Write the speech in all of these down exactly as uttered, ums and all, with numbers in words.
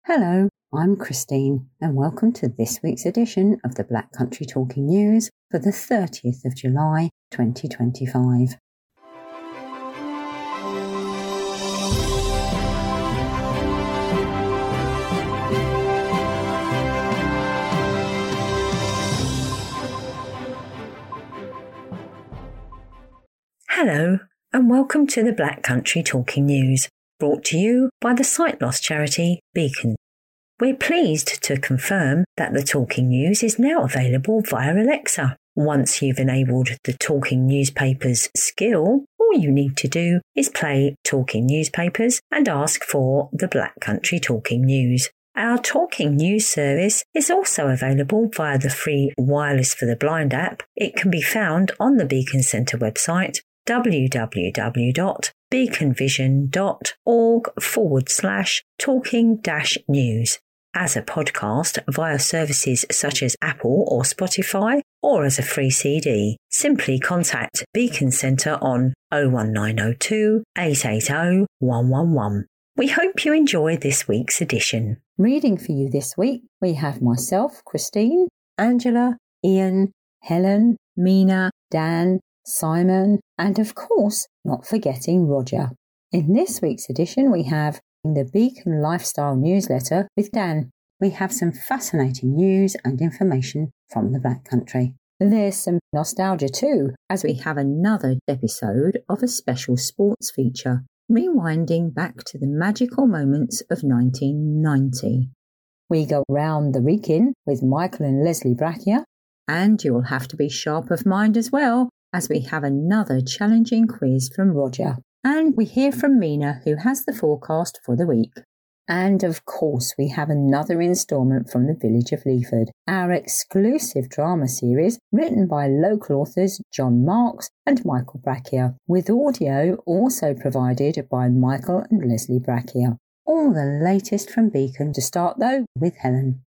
Hello, I'm Christine and welcome to this week's edition of the Black Country Talking News for the thirtieth of July twenty twenty-five. Hello and welcome to the Black Country Talking News, brought to you by the sight loss charity Beacon. We're pleased to confirm that the Talking News is now available via Alexa. Once you've enabled the Talking Newspapers skill, all you need to do is play Talking Newspapers and ask for the Black Country Talking News. Our Talking News service is also available via the free Wireless for the Blind app. It can be found on the Beacon Centre website, www.beaconvision.org forward slash talking dash news, as a podcast via services such as Apple or Spotify, or as a free C D. Simply contact Beacon Centre on oh one nine oh two, eight eight oh, one one one. We hope you enjoy this week's edition. Reading for you this week, we have myself, Christine, Angela, Ian, Helen, Mina, Dan, Simon, and of course, not forgetting Roger. In this week's edition, we have the Beacon Lifestyle Newsletter with Dan. We have some fascinating news and information from the Black Country. There's some nostalgia too, as we have another episode of a special sports feature, rewinding back to the magical moments of nineteen ninety. We go round the Wrekin with Michael and Leslie Braccia, and you'll have to be sharp of mind as well, as we have another challenging quiz from Roger. And we hear from Mina, who has the forecast for the week. And of course, we have another instalment from the Village of Leaford, our exclusive drama series written by local authors John Marks and Michael Braccia, with audio also provided by Michael and Leslie Braccia. All the latest from Beacon to start, though, with Helen.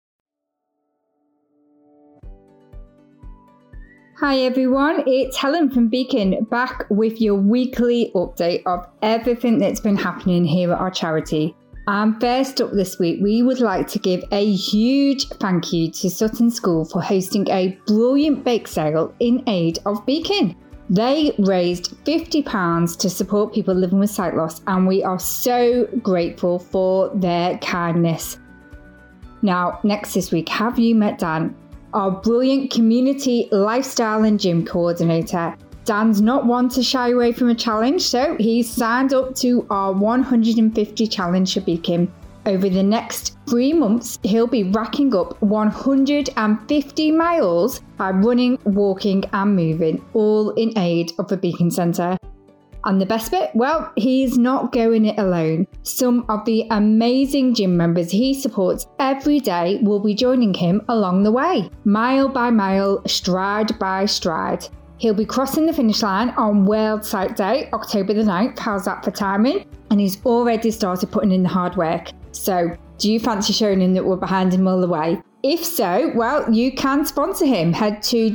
Hi everyone, it's Helen from Beacon, back with your weekly update of everything that's been happening here at our charity. And first up this week, we would like to give a huge thank you to Sutton School for hosting a brilliant bake sale in aid of Beacon. They raised fifty pounds to support people living with sight loss, and we are so grateful for their kindness. Now, next this week, have you met Dan? Our brilliant community lifestyle and gym coordinator. Dan's not one to shy away from a challenge, so he's signed up to our one hundred fifty challenge for Beacon. Over the next three months, he'll be racking up one hundred fifty miles by running, walking and moving, all in aid of the Beacon Centre. And the best bit? Well, he's not going it alone. Some of the amazing gym members he supports every day will be joining him along the way, mile by mile, stride by stride. He'll be crossing the finish line on World Sight Day, October the ninth. How's that for timing? And he's already started putting in the hard work. So, do you fancy showing him that we're behind him all the way? If so, well, you can sponsor him. Head to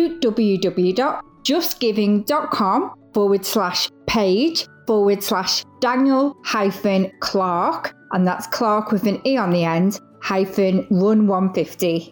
www.justgiving.com forward slash page forward slash Daniel hyphen Clark, and that's Clark with an E on the end, hyphen run one fifty.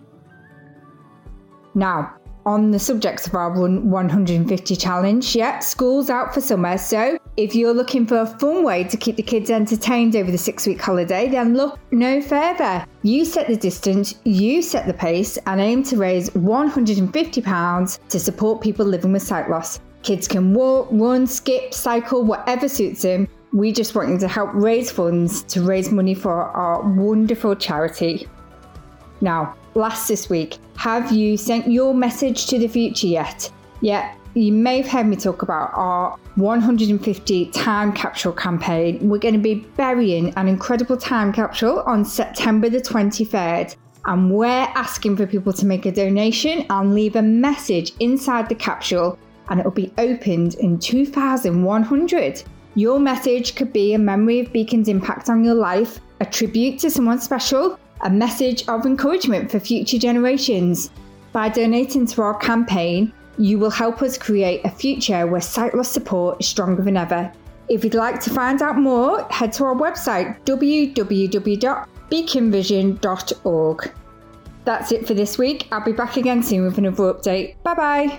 Now, on the subject of our Run one hundred fifty challenge, yeah, school's out for summer, so if you're looking for a fun way to keep the kids entertained over the six-week holiday, then look no further. You set the distance, you set the pace, and aim to raise one hundred fifty pounds to support people living with sight loss. Kids can walk, run, skip, cycle, whatever suits them. We just want you to help raise funds to raise money for our wonderful charity. Now, last this week, have you sent your message to the future yet? Yeah, you may have heard me talk about our one hundred fifty time capsule campaign. We're going to be burying an incredible time capsule on September the twenty-third. And we're asking for people to make a donation and leave a message inside the capsule, and it will be opened in two thousand one hundred. Your message could be a memory of Beacon's impact on your life, a tribute to someone special, a message of encouragement for future generations. By donating to our campaign, you will help us create a future where sight loss support is stronger than ever. If you'd like to find out more, head to our website w w w dot beacon vision dot org. That's it for this week. I'll be back again soon with another update. Bye bye.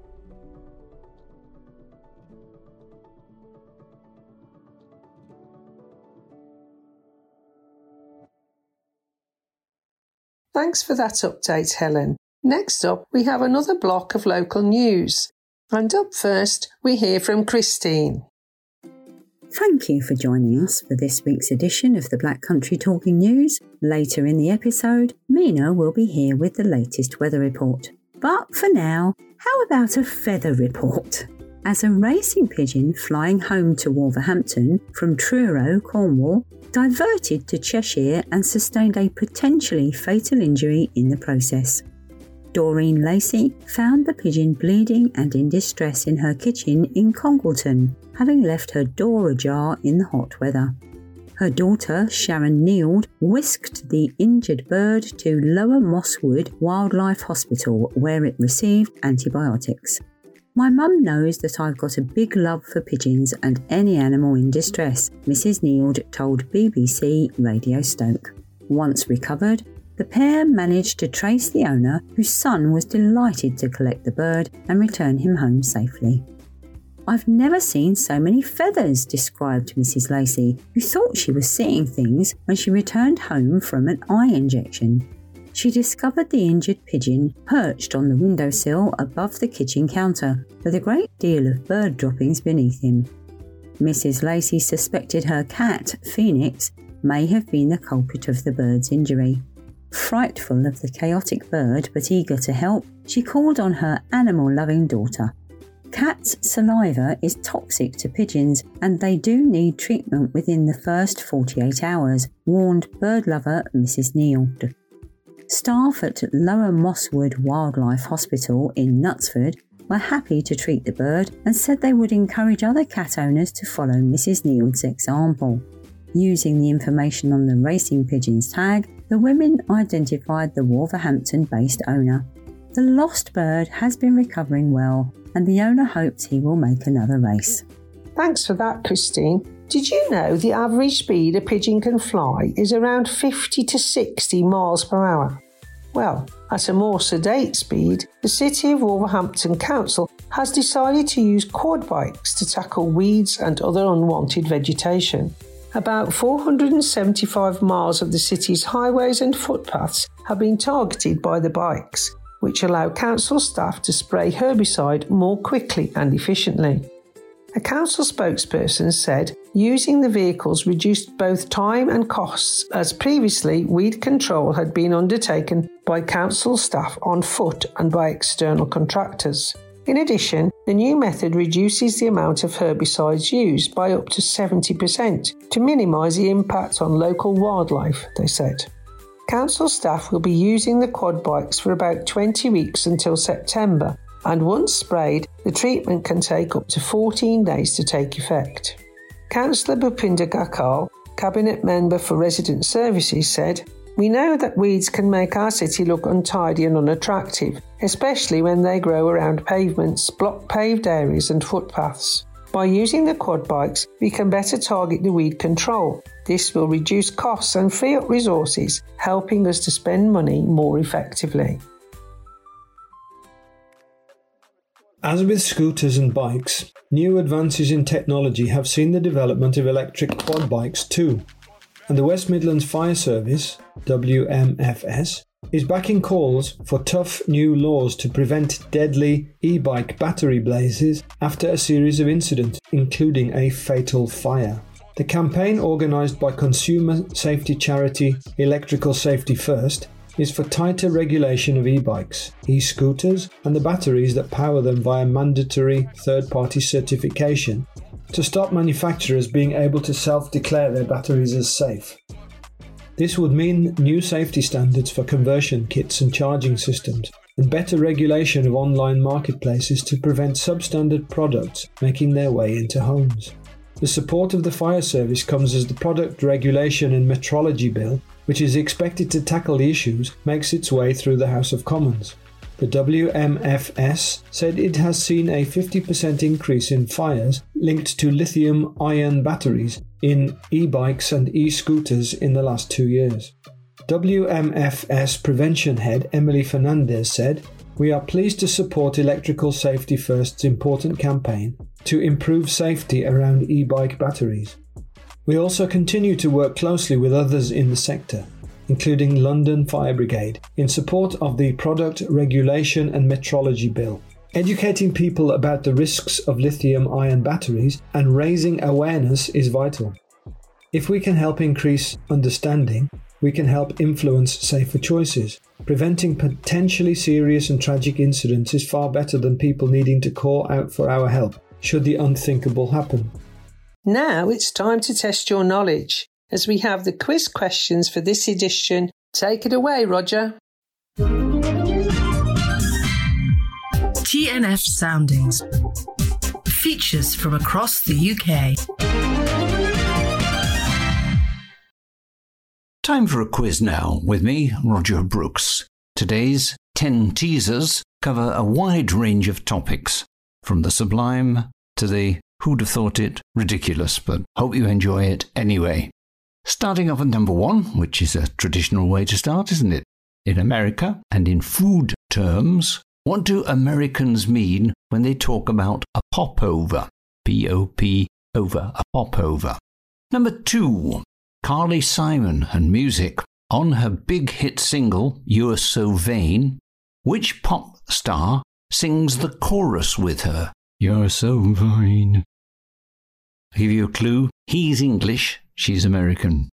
Thanks for that update, Helen. Next up, we have another block of local news. And up first, we hear from Christine. Thank you for joining us for this week's edition of the Black Country Talking News. Later in the episode, Mina will be here with the latest weather report. But for now, how about a feather report? As a racing pigeon flying home to Wolverhampton from Truro, Cornwall, diverted to Cheshire and sustained a potentially fatal injury in the process. Doreen Lacey found the pigeon bleeding and in distress in her kitchen in Congleton, having left her door ajar in the hot weather. Her daughter, Sharon Neild, whisked the injured bird to Lower Mosswood Wildlife Hospital, where it received antibiotics. My mum knows that I've got a big love for pigeons and any animal in distress, Missus Neild told B B C Radio Stoke. Once recovered, the pair managed to trace the owner, whose son was delighted to collect the bird and return him home safely. I've never seen so many feathers, described Missus Lacey, who thought she was seeing things when she returned home from an eye injection. She discovered the injured pigeon perched on the windowsill above the kitchen counter, with a great deal of bird droppings beneath him. Missus Lacey suspected her cat, Phoenix, may have been the culprit of the bird's injury. Frightful of the chaotic bird but eager to help, she called on her animal-loving daughter. Cats' saliva is toxic to pigeons and they do need treatment within the first forty-eight hours, warned bird lover Missus Neild. Staff at Lower Mosswood Wildlife Hospital in Knutsford were happy to treat the bird and said they would encourage other cat owners to follow Missus Neild's example. Using the information on the racing pigeon's tag, the women identified the Wolverhampton-based owner. The lost bird has been recovering well and the owner hopes he will make another race. Thanks for that, Christine. Did you know the average speed a pigeon can fly is around fifty to sixty miles per hour? Well, at a more sedate speed, the City of Wolverhampton Council has decided to use quad bikes to tackle weeds and other unwanted vegetation. About four hundred seventy-five miles of the city's highways and footpaths have been targeted by the bikes, which allow council staff to spray herbicide more quickly and efficiently. A council spokesperson said using the vehicles reduced both time and costs, as previously weed control had been undertaken by council staff on foot and by external contractors. In addition, the new method reduces the amount of herbicides used by up to seventy percent to minimise the impact on local wildlife, they said. Council staff will be using the quad bikes for about twenty weeks until September, and once sprayed, the treatment can take up to fourteen days to take effect. Councillor Bhupinder Gakal, Cabinet Member for Resident Services, said, "We know that weeds can make our city look untidy and unattractive, especially when they grow around pavements, block paved areas and footpaths. By using the quad bikes, we can better target the weed control. This will reduce costs and free up resources, helping us to spend money more effectively." As with scooters and bikes, new advances in technology have seen the development of electric quad bikes too. And the West Midlands Fire Service, W M F S, is backing calls for tough new laws to prevent deadly e-bike battery blazes after a series of incidents, including a fatal fire. The campaign, organised by consumer safety charity Electrical Safety First, is for tighter regulation of e-bikes, e-scooters and the batteries that power them via mandatory third-party certification to stop manufacturers being able to self-declare their batteries as safe. This would mean new safety standards for conversion kits and charging systems, and better regulation of online marketplaces to prevent substandard products making their way into homes. The support of the fire service comes as the Product Regulation and Metrology Bill, which is expected to tackle the issues, makes its way through the House of Commons. The W M F S said it has seen a fifty percent increase in fires linked to lithium-ion batteries in e-bikes and e-scooters in the last two years. W M F S Prevention Head Emily Fernandez said, "We are pleased to support Electrical Safety First's important campaign to improve safety around e-bike batteries. We also continue to work closely with others in the sector, including London Fire Brigade, in support of the Product Regulation and Metrology Bill. Educating people about the risks of lithium-ion batteries and raising awareness is vital. If we can help increase understanding, we can help influence safer choices. Preventing potentially serious and tragic incidents is far better than people needing to call out for our help should the unthinkable happen." Now it's time to test your knowledge, as we have the quiz questions for this edition. Take it away, Roger. T N F Soundings. Features from across the U K. Time for a quiz now with me, Roger Brooks. Today's ten teasers cover a wide range of topics, from the sublime to the who'd have thought it ridiculous, but hope you enjoy it anyway. Starting off at number one, which is a traditional way to start, isn't it? In America and in food terms, what do Americans mean when they talk about a popover? P O P over, a popover. Number two, Carly Simon and music. On her big hit single, You're So Vain, which pop star sings the chorus with her? You're so vain. I'll give you a clue. He's English, she's American.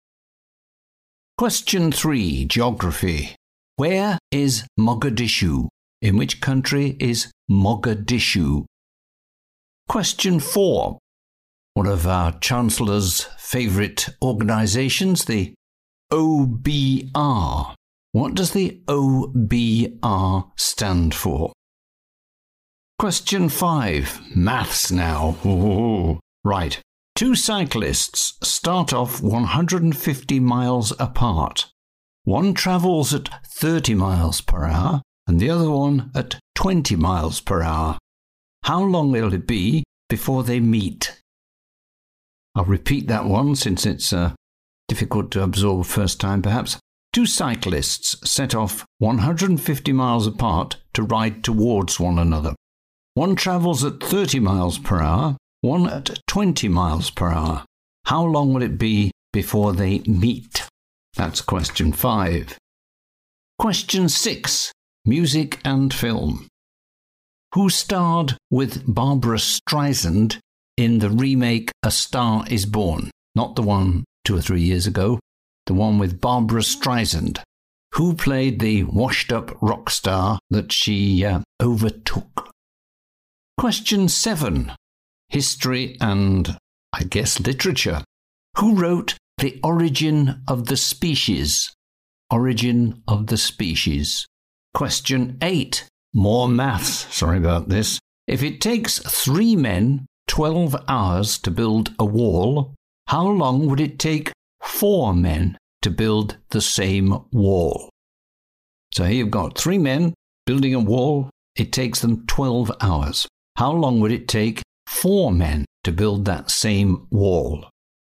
Question three, geography. Where is Mogadishu? In which country is Mogadishu? Question four. One of our Chancellor's favourite organisations, the O B R. What does the O B R stand for? Question five. Maths now. Ooh. Right. Two cyclists start off one hundred fifty miles apart. One travels at thirty miles per hour and the other one at twenty miles per hour. How long will it be before they meet? I'll repeat that one since it's uh, difficult to absorb first time perhaps. Two cyclists set off one hundred fifty miles apart to ride towards one another. One travels at thirty miles per hour, one at twenty miles per hour. How long will it be before they meet? That's question five. Question six. Music and film. Who starred with Barbra Streisand in the remake A Star Is Born? Not the one two or three years ago, the one with Barbra Streisand. Who played the washed-up rock star that she uh, overtook? Question seven. History and, I guess, literature. Who wrote The Origin of the Species? Origin of the Species. Question eight. More maths. Sorry about this. If it takes three men twelve hours to build a wall, how long would it take four men to build the same wall? So here you've got three men building a wall. It takes them twelve hours. How long would it take four men to build that same wall?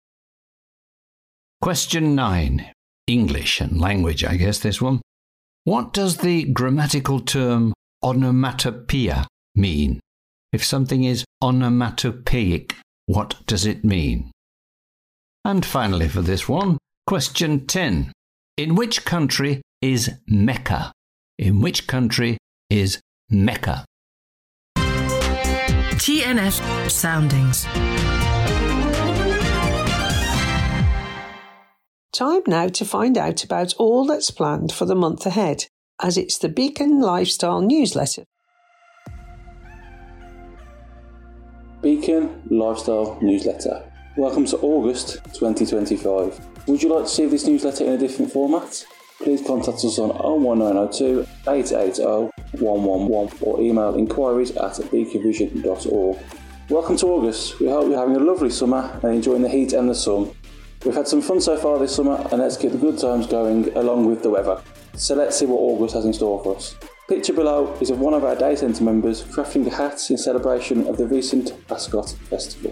Question nine. English and language, I guess, this one. What does the grammatical term onomatopoeia mean? If something is onomatopoeic, what does it mean? And finally for this one, question ten. In which country is Mecca? In which country is Mecca? T N F Soundings. Time now to find out about all that's planned for the month ahead, as it's the Beacon Lifestyle newsletter. Beacon Lifestyle newsletter. Welcome to August twenty twenty-five. Would you like to see this newsletter in a different format? Please contact us on oh one nine oh two, eight eight oh, one one one or email inquiries at beacon vision dot org. Welcome to August. We hope you're having a lovely summer and enjoying the heat and the sun. We've had some fun so far this summer and let's keep the good times going along with the weather. So let's see what August has in store for us. Picture below is of one of our day centre members crafting a hat in celebration of the recent Ascot Festival.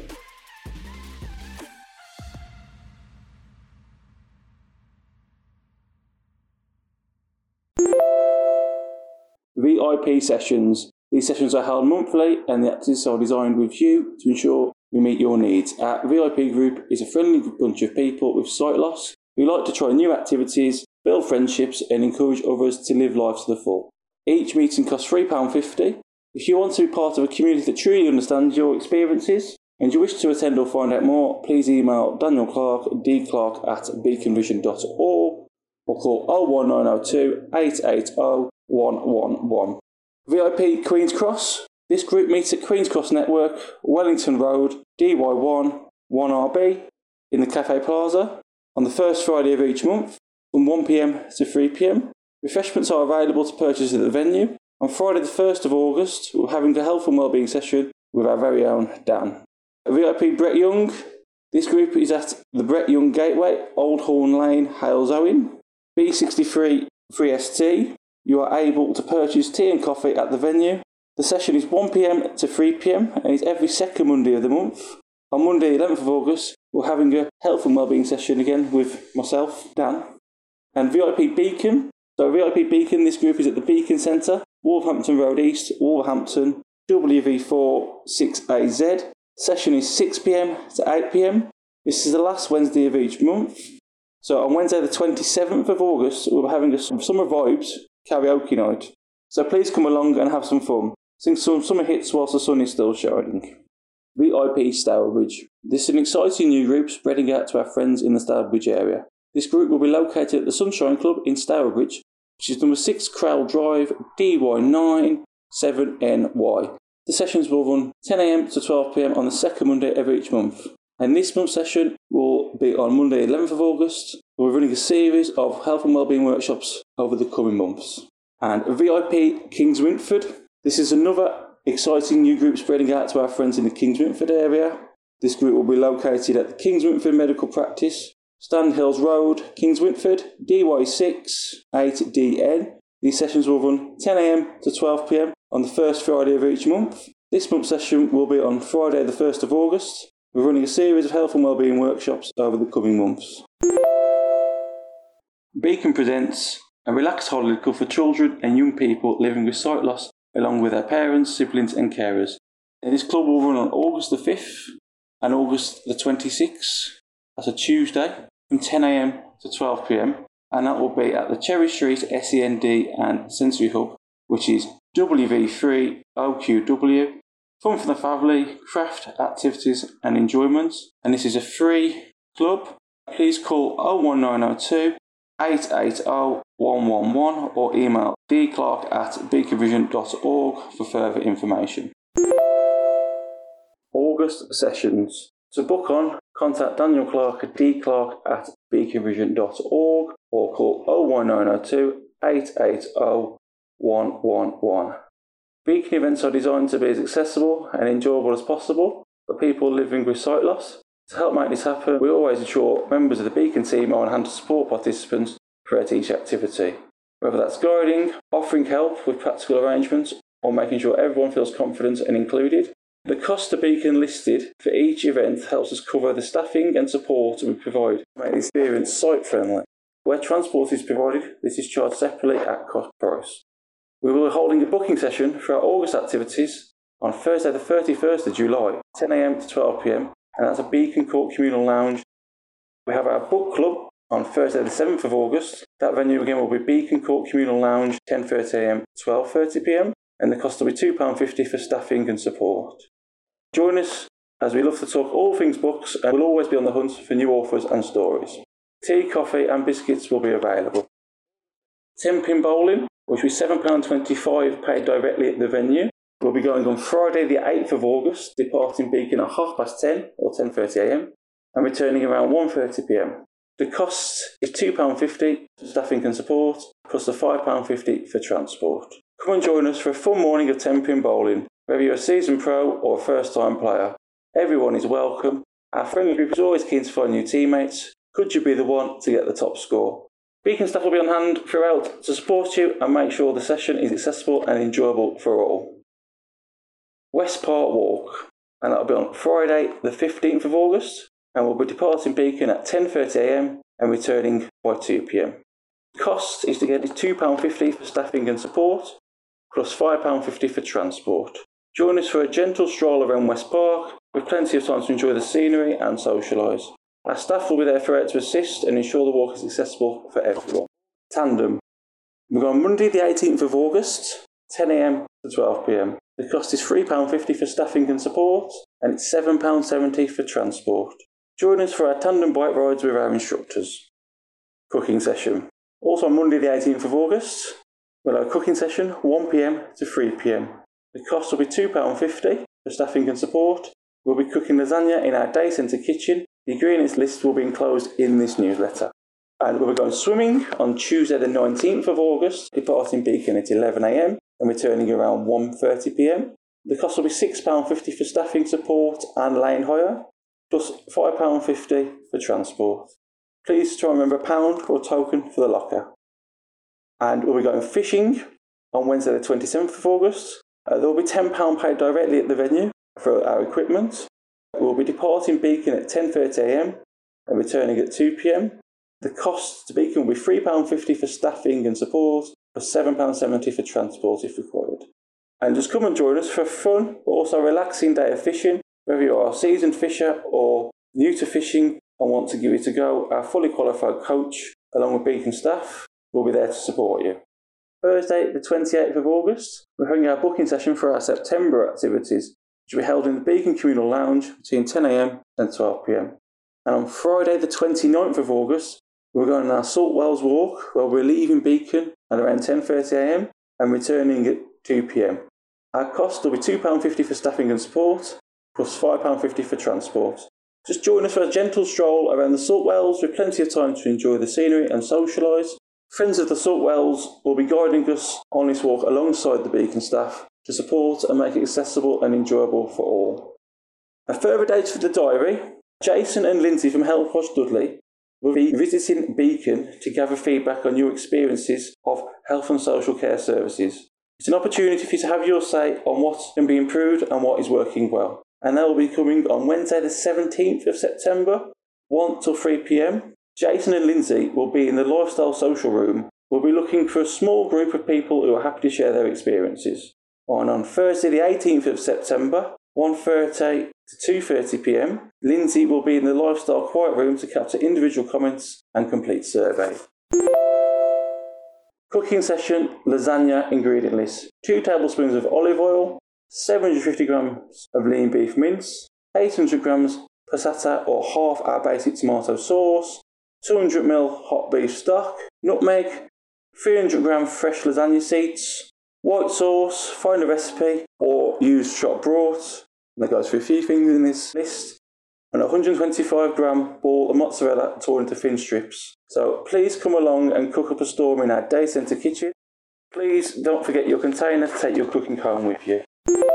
V I P sessions. These sessions are held monthly and the activities are designed with you to ensure we meet your needs. Our V I P group is a friendly bunch of people with sight loss who like to try new activities, build friendships and encourage others to live life to the full. Each meeting costs three pounds fifty. If you want to be part of a community that truly understands your experiences and you wish to attend or find out more, please email Daniel Clark, dclark at beaconvision dot org or call oh one nine oh two, eight eight oh, one one one. V I P Queen's Cross. This group meets at Queen's Cross Network, Wellington Road, D Y one, one R B, in the Cafe Plaza, on the first Friday of each month, from one p m to three p m. Refreshments are available to purchase at the venue. On Friday the first of August, we're having a health and wellbeing session with our very own Dan. V I P Brett Young. This group is at the Brett Young Gateway, Old Horn Lane, Hales Owen, B sixty-three three S T. You are able to purchase tea and coffee at the venue. The session is one p m to three p m and is every second Monday of the month. On Monday eleventh of August, we're having a health and wellbeing session again with myself, Dan, and V I P Beacon. So V I P Beacon, this group is at the Beacon Centre, Wolverhampton Road East, Wolverhampton, W V four six A Z. Session is six p m to eight p m. This is the last Wednesday of each month. So on Wednesday the twenty-seventh of August, we're having a Summer Vibes karaoke night. So please come along and have some fun. Sing some summer hits whilst the sun is still shining. V I P Stourbridge. This is an exciting new group spreading out to our friends in the Stourbridge area. This group will be located at the Sunshine Club in Stourbridge, which is number six Crowell Drive, D Y nine seven N Y. The sessions will run ten a m to twelve p m on the second Monday of each month. And this month's session will be on Monday eleventh of August. We're running a series of health and wellbeing workshops over the coming months. And V I P Kings Wintford. This is another exciting new group spreading out to our friends in the Kings Wintford area. This group will be located at the Kings Wintford Medical Practice, Stand Hills Road, Kings Wintford, D Y six eight D N. These sessions will run ten a m to twelve p m on the first Friday of each month. This month's session will be on Friday the first of August. We're running a series of health and wellbeing workshops over the coming months. Beacon presents a relaxed holiday club for children and young people living with sight loss along with their parents, siblings and carers. And this club will run on August the fifth and August the twenty-sixth. That's a Tuesday from ten a m to twelve p m and that will be at the Cherry Street S E N D and Sensory Hub, which is W V three O Q W. Fun for the family, craft, activities and enjoyments. And this is a free club. Please call oh one nine oh two, eight eight oh, one one one or email dclark at beaconvision dot org for further information. August sessions. To book on, contact Daniel Clark at dclark at beaconvision dot org or call oh one nine oh two, eight eight oh, one one one. Beacon events are designed to be as accessible and enjoyable as possible for people living with sight loss. To help make this happen, we always ensure members of the Beacon team are on hand to support participants throughout each activity. Whether that's guiding, offering help with practical arrangements, or making sure everyone feels confident and included. The cost to Beacon listed for each event helps us cover the staffing and support we provide to make the experience sight-friendly. Where transport is provided, this is charged separately at cost price. We will be holding a booking session for our August activities on Thursday the thirty-first of July, ten a m to twelve p m, and that's a Beacon Court Communal Lounge. We have our book club on Thursday the seventh of August. That venue again will be Beacon Court Communal Lounge, ten thirty a m to twelve thirty p m, and the cost will be two pounds fifty for staffing and support. Join us as we love to talk all things books and we'll always be on the hunt for new authors and stories. Tea, coffee and biscuits will be available. ten pin bowling, which will be seven pounds twenty-five paid directly at the venue. We'll be going on Friday the eighth of August, departing Beacon at half past ten or ten thirty a m and returning around one thirty p m. The cost is two pounds fifty for staffing and support, plus the five pounds fifty for transport. Come and join us for a fun morning of ten pin bowling. Whether you're a seasoned pro or a first time player, everyone is welcome. Our friendly group is always keen to find new teammates. Could you be the one to get the top score? Beacon staff will be on hand throughout to support you and make sure the session is accessible and enjoyable for all. West Park Walk, and that'll be on Friday the fifteenth of August, and we'll be departing Beacon at ten thirty a m and returning by two p m. The cost is to get two pounds fifty for staffing and support, plus five pounds fifty for transport. Join us for a gentle stroll around West Park, with plenty of time to enjoy the scenery and socialise. Our staff will be there throughout to assist and ensure the walk is accessible for everyone. Tandem. We're going on Monday the eighteenth of August, ten a m to twelve p m. The cost is three pounds fifty for staffing and support, and it's seven pounds seventy for transport. Join us for our tandem bike rides with our instructors. Cooking session. Also on Monday the eighteenth of August, we'll have a cooking session one p m to three p m. The cost will be two pounds fifty for staffing and support. We'll be cooking lasagna in our day centre kitchen. The ingredients list will be enclosed in this newsletter. And we'll be going swimming on Tuesday the nineteenth of August, departing Beacon at eleven a m and returning around one thirty p m. The cost will be six pounds fifty for staffing support and lane hire, plus five pounds fifty for transport. Please try and remember a pound or token for the locker. And we'll be going fishing on Wednesday the twenty-seventh of August. Uh, there will be ten pounds paid directly at the venue for our equipment. We'll be departing Beacon at ten thirty a m and returning at two p m. The cost to Beacon will be three pounds fifty for staffing and support, plus seven pounds seventy for transport if required. And just come and join us for a fun but also relaxing day of fishing. Whether you are a seasoned fisher or new to fishing and want to give it a go, our fully qualified coach, along with Beacon staff, will be there to support you. Thursday, the twenty-eighth of August, we're having our booking session for our September activities, which will be held in the Beacon Communal Lounge between ten a m and twelve p m. And on Friday, the twenty-ninth of August, we're going on our Salt Wells walk, where we're leaving Beacon at around ten thirty a m and returning at two p m. Our cost will be two pounds fifty for staffing and support, plus five pounds fifty for transport. Just join us for a gentle stroll around the Salt Wells with plenty of time to enjoy the scenery and socialise. Friends of the Salt Wells will be guiding us on this walk alongside the Beacon staff to support and make it accessible and enjoyable for all. A further date for the diary, Jason and Lindsay from Health Watch Dudley will be visiting Beacon to gather feedback on your experiences of health and social care services. It's an opportunity for you to have your say on what can be improved and what is working well. And they will be coming on Wednesday the seventeenth of September, one till three p m. Jason and Lindsay will be in the Lifestyle Social Room. We'll be looking for a small group of people who are happy to share their experiences. And on Thursday the eighteenth of September, one thirty to two thirty p m, Lindsay will be in the Lifestyle Quiet Room to capture individual comments and complete survey. Cooking session, lasagna ingredient list. two tablespoons of olive oil, seven hundred fifty grams of lean beef mince, eight hundred grams passata or half our basic tomato sauce, two hundred milliliters hot beef stock, nutmeg, three hundred grams fresh lasagna seeds, white sauce, find a recipe or use chopped broth. And that goes for a few things in this list. And a one hundred twenty-five gram ball of mozzarella torn into thin strips. So please come along and cook up a storm in our day centre kitchen. Please don't forget your container to take your cooking home with you.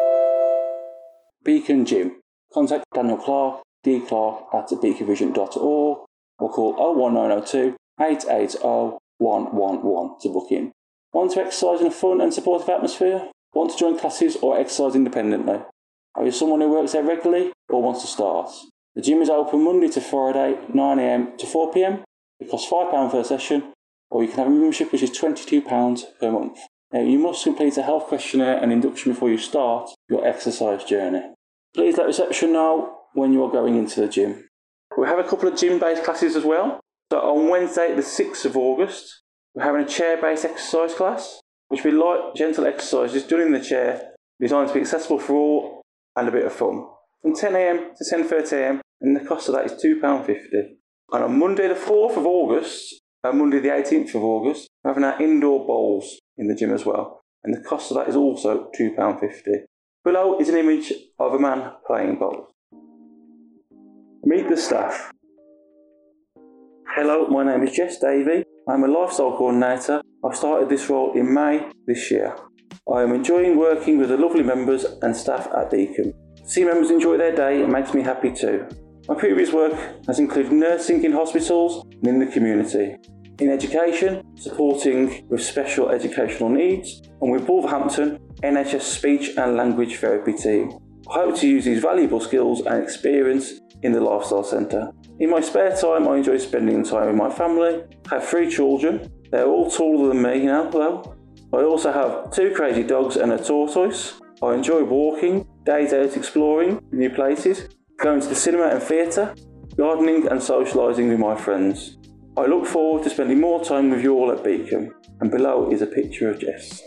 Beacon Gym. Contact Daniel Clark, d clark at beaconvision dot org or call oh one nine oh two, eight eight oh, one one one to book in. Want to exercise in a fun and supportive atmosphere? Want to join classes or exercise independently? Are you someone who works there regularly or wants to start? The gym is open Monday to Friday, nine a m to four p m. It costs five pounds per session, or you can have a membership which is twenty-two pounds per month. Now, you must complete a health questionnaire and induction before you start your exercise journey. Please let reception know when you are going into the gym. We have a couple of gym-based classes as well. So on Wednesday, the sixth of August, we're having a chair-based exercise class, which will be light, gentle exercises done in the chair, designed to be accessible for all and a bit of fun. From ten a m to ten thirty a m, and the cost of that is two pounds fifty. And on Monday, the fourth of August, and Monday, the eighteenth of August, we're having our indoor bowls in the gym as well, and the cost of that is also two pounds fifty. Below is an image of a man playing bowls. Meet the staff. Hello, my name is Jess Davey. I'm a lifestyle coordinator. I started this role in May this year. I am enjoying working with the lovely members and staff at Beacon. To see members enjoy their day, it makes me happy too. My previous work has included nursing in hospitals and in the community. in education, supporting with special educational needs, and with Wolverhampton N H S Speech and Language Therapy team. I hope to use these valuable skills and experience in the Lifestyle Centre. In my spare time, I enjoy spending time with my family. I have three children. They're all taller than me now, though. I also have two crazy dogs and a tortoise. I enjoy walking, days out exploring new places, going to the cinema and theatre, gardening and socialising with my friends. I look forward to spending more time with you all at Beacon. And below is a picture of Jess.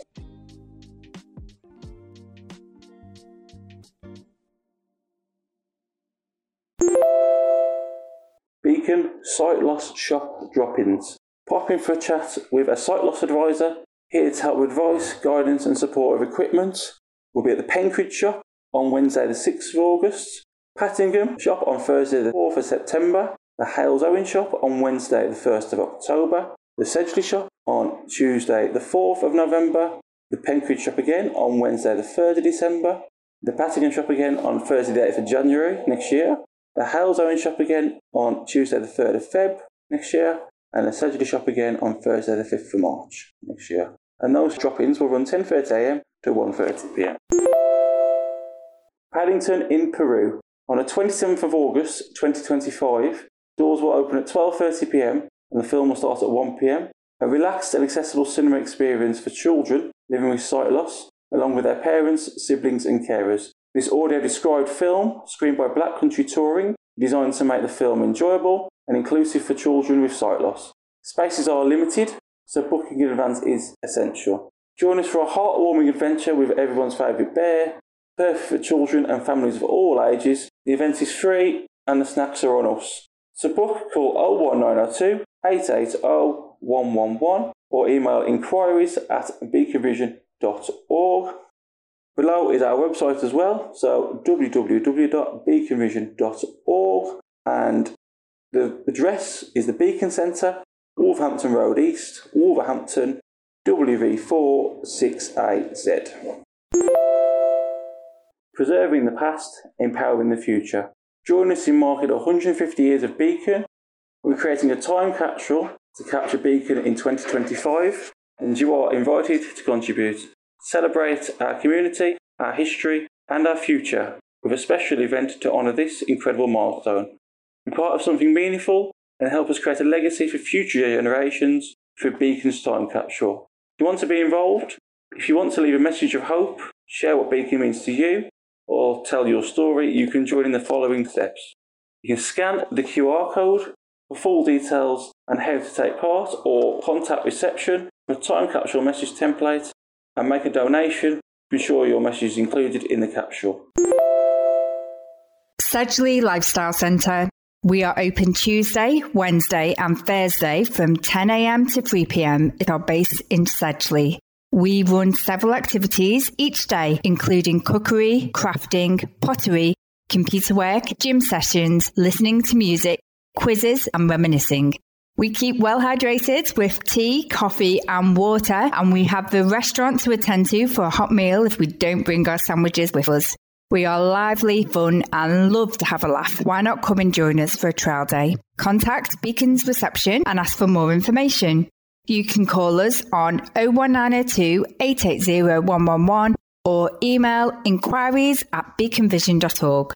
Beacon Sight Loss Shop Drop-ins. Pop in for a chat with a sight loss advisor, here to help with advice, guidance and support of equipment. We'll be at the Penkridge shop on Wednesday the sixth of August, Pattingham shop on Thursday the fourth of September, the Hales Owen shop on Wednesday the first of October, the Sedgley shop on Tuesday the fourth of November, the Penkridge shop again on Wednesday the third of December, the Pattingham shop again on Thursday the eighth of January next year, the Hales Owen shop again on Tuesday the third of Feb next year, and the Sedgley shop again on Thursday the fifth of March next year. And those drop-ins will run ten thirty a m to one thirty p m. Paddington in Peru. On the twenty-seventh of August twenty twenty-five, doors will open at twelve thirty p m and the film will start at one p m. A relaxed and accessible cinema experience for children living with sight loss, along with their parents, siblings and carers. This audio-described film, screened by Black Country Touring, designed to make the film enjoyable and inclusive for children with sight loss. Spaces are limited, so booking in advance is essential. Join us for a heartwarming adventure with everyone's favourite bear, perfect for children and families of all ages. The event is free and the snacks are on us. To book, call oh one nine oh two, eight eight oh, one one one or email inquiries at beaconvision dot org. Below is our website as well, so w w w dot beaconvision dot org, and the address is the Beacon Centre, Wolverhampton Road East, Wolverhampton, W V four six A Z. Preserving the past, empowering the future. Join us in marking one hundred fifty years of Beacon. We're creating a time capsule to capture Beacon in twenty twenty-five, and you are invited to contribute. Celebrate our community, our history and our future with a special event to honour this incredible milestone. Be part of something meaningful and help us create a legacy for future generations through Beacon's time capsule. If you want to be involved, if you want to leave a message of hope, share what Beacon means to you, or tell your story, you can join in the following steps. You can scan the Q R code for full details and how to take part, or contact reception for a time capsule message template and make a donation to ensure your message is included in the capsule. Sedgley Lifestyle Centre. We are open Tuesday, Wednesday and Thursday from ten a m to three p m at our base in Sedgley. We run several activities each day, including cookery, crafting, pottery, computer work, gym sessions, listening to music, quizzes and reminiscing. We keep well hydrated with tea, coffee and water, and we have the restaurant to attend to for a hot meal if we don't bring our sandwiches with us. We are lively, fun and love to have a laugh. Why not come and join us for a trial day? Contact Beacon's reception and ask for more information. You can call us on oh one nine oh two, eight eight oh, one one one or email inquiries at beaconvision dot org.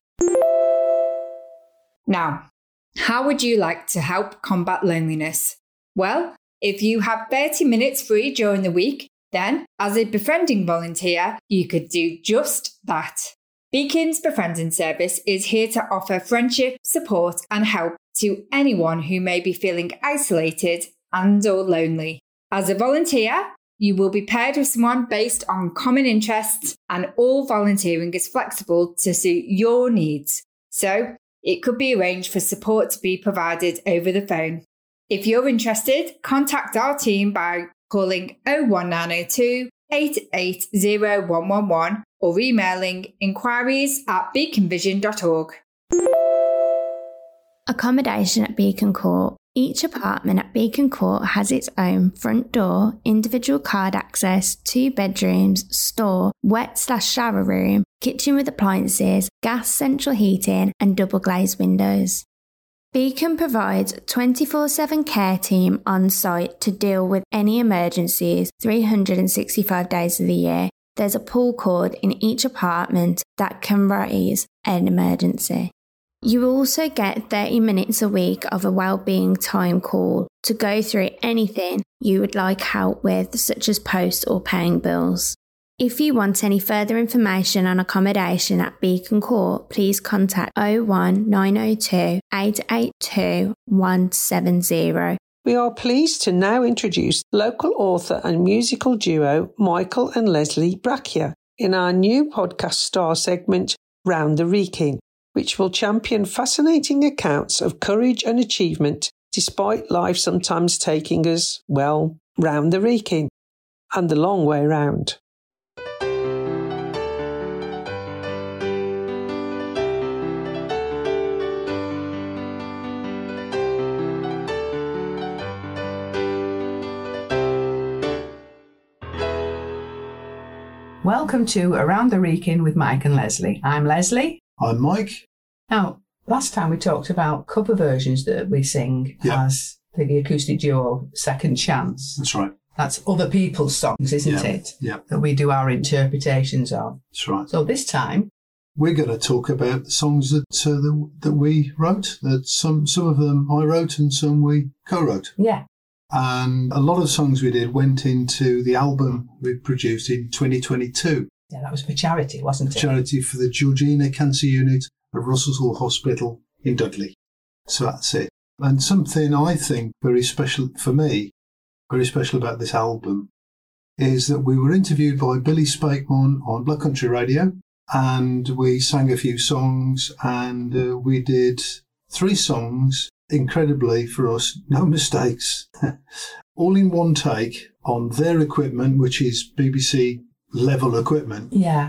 Now, how would you like to help combat loneliness? Well, if you have thirty minutes free during the week, then as a befriending volunteer, you could do just that. Beacon's Befriending Service is here to offer friendship, support and help to anyone who may be feeling isolated and or lonely. As a volunteer, you will be paired with someone based on common interests, and all volunteering is flexible to suit your needs. So, it could be arranged for support to be provided over the phone. If you're interested, contact our team by calling oh one nine oh two, eight eight oh, one one one or emailing inquiries at beaconvision dot org. Accommodation at Beacon Court. Each apartment at Beacon Court has its own front door, individual card access, two bedrooms, store, wet slash shower room, kitchen with appliances, gas central heating and double glazed windows. Beacon provides a twenty-four seven care team on site to deal with any emergencies three hundred sixty-five days of the year. There's a pull cord in each apartment that can raise an emergency. You also get thirty minutes a week of a wellbeing time call to go through anything you would like help with, such as post or paying bills. If you want any further information on accommodation at Beacon Court, please contact oh one nine oh two, eight eight two, one seven oh. We are pleased to now introduce local author and musical duo Michael and Leslie Bracchia in our new podcast star segment, Round the Wrekin, which will champion fascinating accounts of courage and achievement despite life sometimes taking us, well, round the Wrekin and the long way round. Welcome to Around the Wrekin with Mike and Leslie. I'm Leslie. I'm Mike. Now, last time we talked about cover versions that we sing yeah. as the acoustic duo Second Chance. That's right. That's other people's songs, isn't yeah. it? Yeah. That we do our interpretations of. That's right. So this time we're going to talk about the songs that uh, that, that we wrote. That some some of them I wrote and some we co-wrote. Yeah. And a lot of songs we did went into the album we produced in twenty twenty-two. Yeah, that was for charity, wasn't it? Charity for the Georgina Cancer Unit at Russell's Hall Hospital in Dudley. So that's it. And something I think very special for me, very special about this album, is that we were interviewed by Billy Spakemon on Black Country Radio, and we sang a few songs, and uh, we did three songs. Incredibly for us, no mistakes, all in one take on their equipment, which is B B C level equipment. Yeah.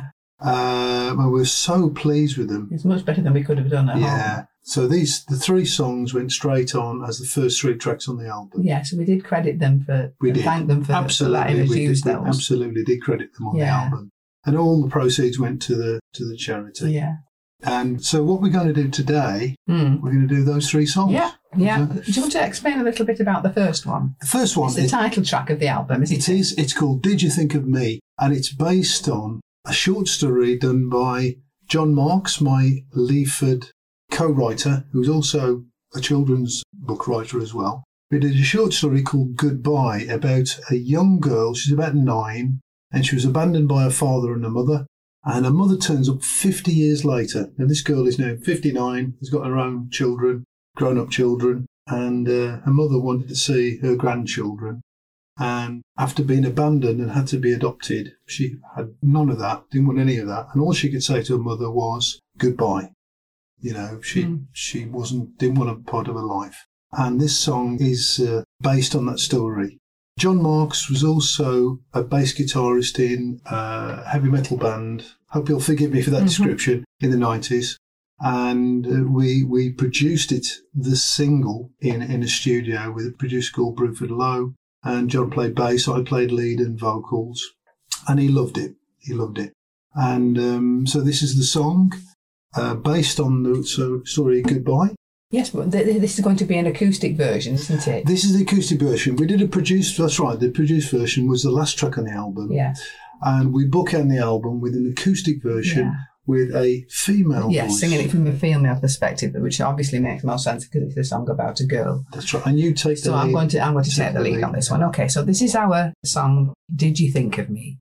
Uh, and we were so pleased with them. It's much better than we could have done at yeah. home. So these, the three songs went straight on as the first three tracks on the album. Yeah, so we did credit them for, we did. thank them for, absolutely, for letting us we use did, those. We absolutely did credit them on yeah. the album. And all the proceeds went to the to the charity. Yeah. And so what we're going to do today, mm. we're going to do those three songs. Yeah, yeah. So, do you want to explain a little bit about the first one? The first one. It's the it, title track of the album, isn't it? It is. It's called Did You Think of Me? And it's based on a short story done by John Marks, my Leaford co-writer, who's also a children's book writer as well. We did a short story called Goodbye about a young girl. She's about nine, and she was abandoned by her father and her mother. And her mother turns up fifty years later. Now, this girl is now fifty-nine, has got her own children, grown-up children, and uh, her mother wanted to see her grandchildren. And after being abandoned and had to be adopted, she had none of that, didn't want any of that. And all she could say to her mother was goodbye. You know, she mm. she wasn't didn't want a part of her life. And this song is uh, based on that story. John Marks was also a bass guitarist in a heavy metal band. Hope you'll forgive me for that mm-hmm. description, in the nineties. And uh, we we produced it, the single, in, in a studio with a producer called Bruford Lowe. And John played bass, I played lead and vocals. And he loved it. He loved it. And um, so this is the song uh, based on the so, story Goodbye. Yes, but th- this is going to be an acoustic version, isn't it? This is the acoustic version. We did a produced, that's right, the produced version was the last track on the album. Yeah. And we bookend the album with an acoustic version yeah. with a female yeah, voice. Yeah, singing it from a female perspective, which obviously makes more sense because it's a song about a girl. That's right. And you take the so lead. I'm going to, I'm going to take the lead, lead on this one. Okay, so this is our song, Did You Think of Me?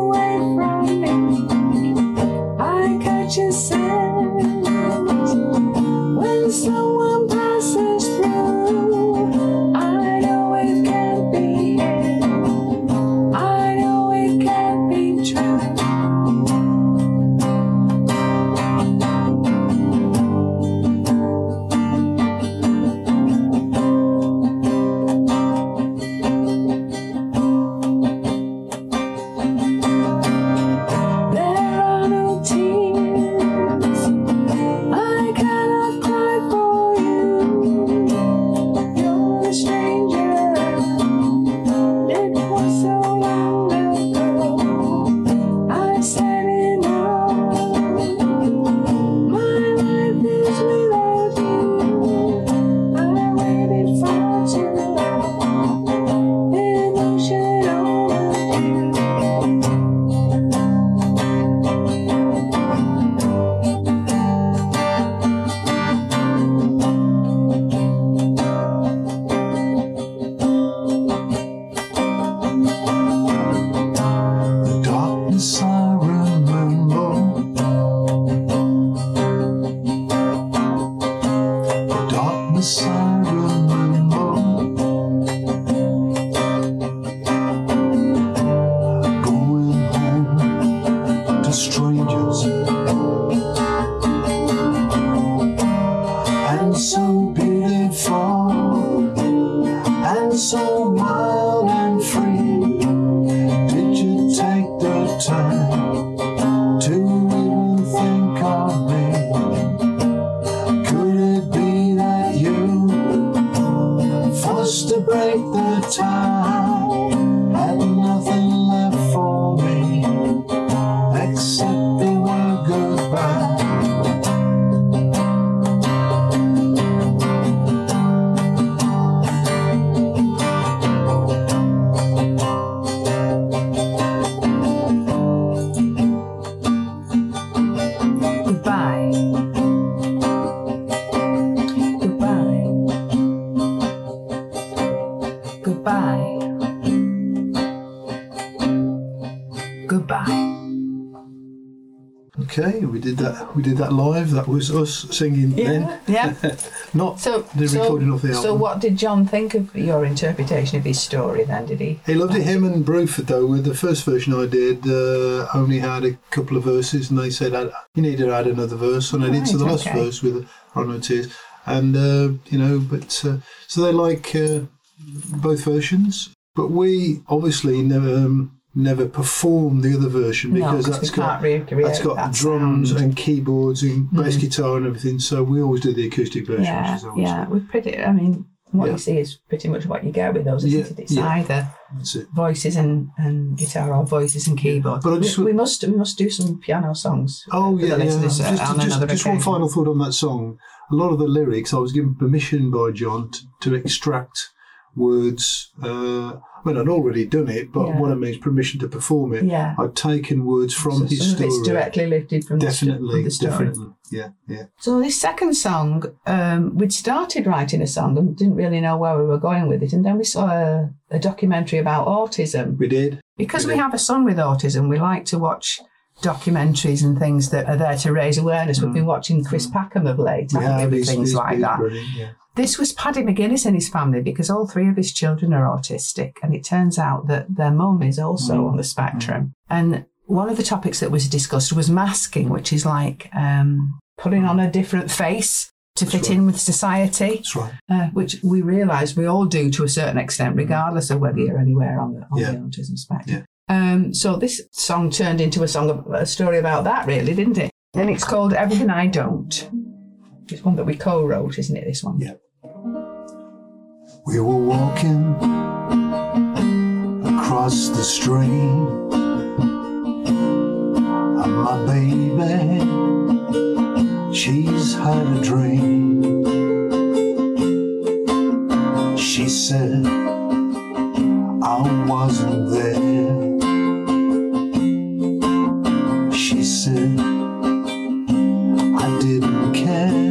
away from me. I catch a scent when someone passes through. I know it can't be it. I know it can't be true. Okay, we did that. We did that live. That was us singing yeah, then. Yeah. Not so, the so, recording of the album. So, what did John think of your interpretation of his story? Then, did he? He loved it. Him and Bruford, though, with the first version I did, uh, only had a couple of verses, and they said you need to add another verse, and I did. Right, so the last okay. verse with "On No Tears," and uh, you know, but uh, so they like uh, both versions, but we obviously never. Um, never perform the other version because no, that's got that's got that drums sound. and keyboards and mm. bass guitar and everything. So we always do the acoustic versions. Yeah, yeah. We pretty. I mean, what yeah. you see is pretty much what you get with those. Isn't yeah, it? It's yeah. either it. voices and, and guitar or voices and keyboard. But I just, we, we must we must do some piano songs. Oh yeah, yeah. This, uh, just just, just one final thought on that song. A lot of the lyrics I was given permission by John to, to extract words. Uh, I mean, I'd already done it, but yeah. what I mean is permission to perform it. Yeah. I'd taken words from so his some story. Of it's directly lifted from definitely, the, sto- from the story. Definitely, yeah, yeah. So this second song, um, we'd started writing a song and didn't really know where we were going with it, and then we saw a, a documentary about autism. We did. Because we, we did. have a son with autism, we like to watch documentaries and things that are there to raise awareness. Mm. We've been watching Chris Packham of late, haven't yeah, we, with things he's, like he's that. Yeah. This was Paddy McGuinness and his family because all three of his children are autistic, and it turns out that their mum is also mm. on the spectrum. Mm. And one of the topics that was discussed was masking, which is like um, putting on a different face to That's fit right. in with society. That's right. Uh, which we realise we all do to a certain extent, regardless of whether you're anywhere on the, on yeah. the autism spectrum. Yeah. Um, so this song turned into a song, of, a story about that, really, didn't it? And it's called Everything I Don't. It's one that we co-wrote, isn't it, this one? Yeah. We were walking across the street, and my baby, she's had a dream. She said I wasn't there. She said I didn't care.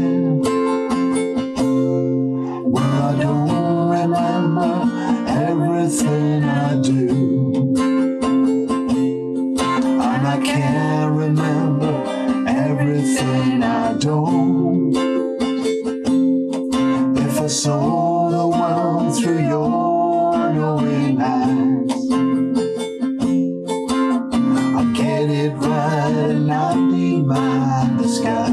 Well, I don't remember everything I do. and I can't remember everything I don't. If I saw the world through your knowing eyes, I'll get it right and I'll be mind the sky.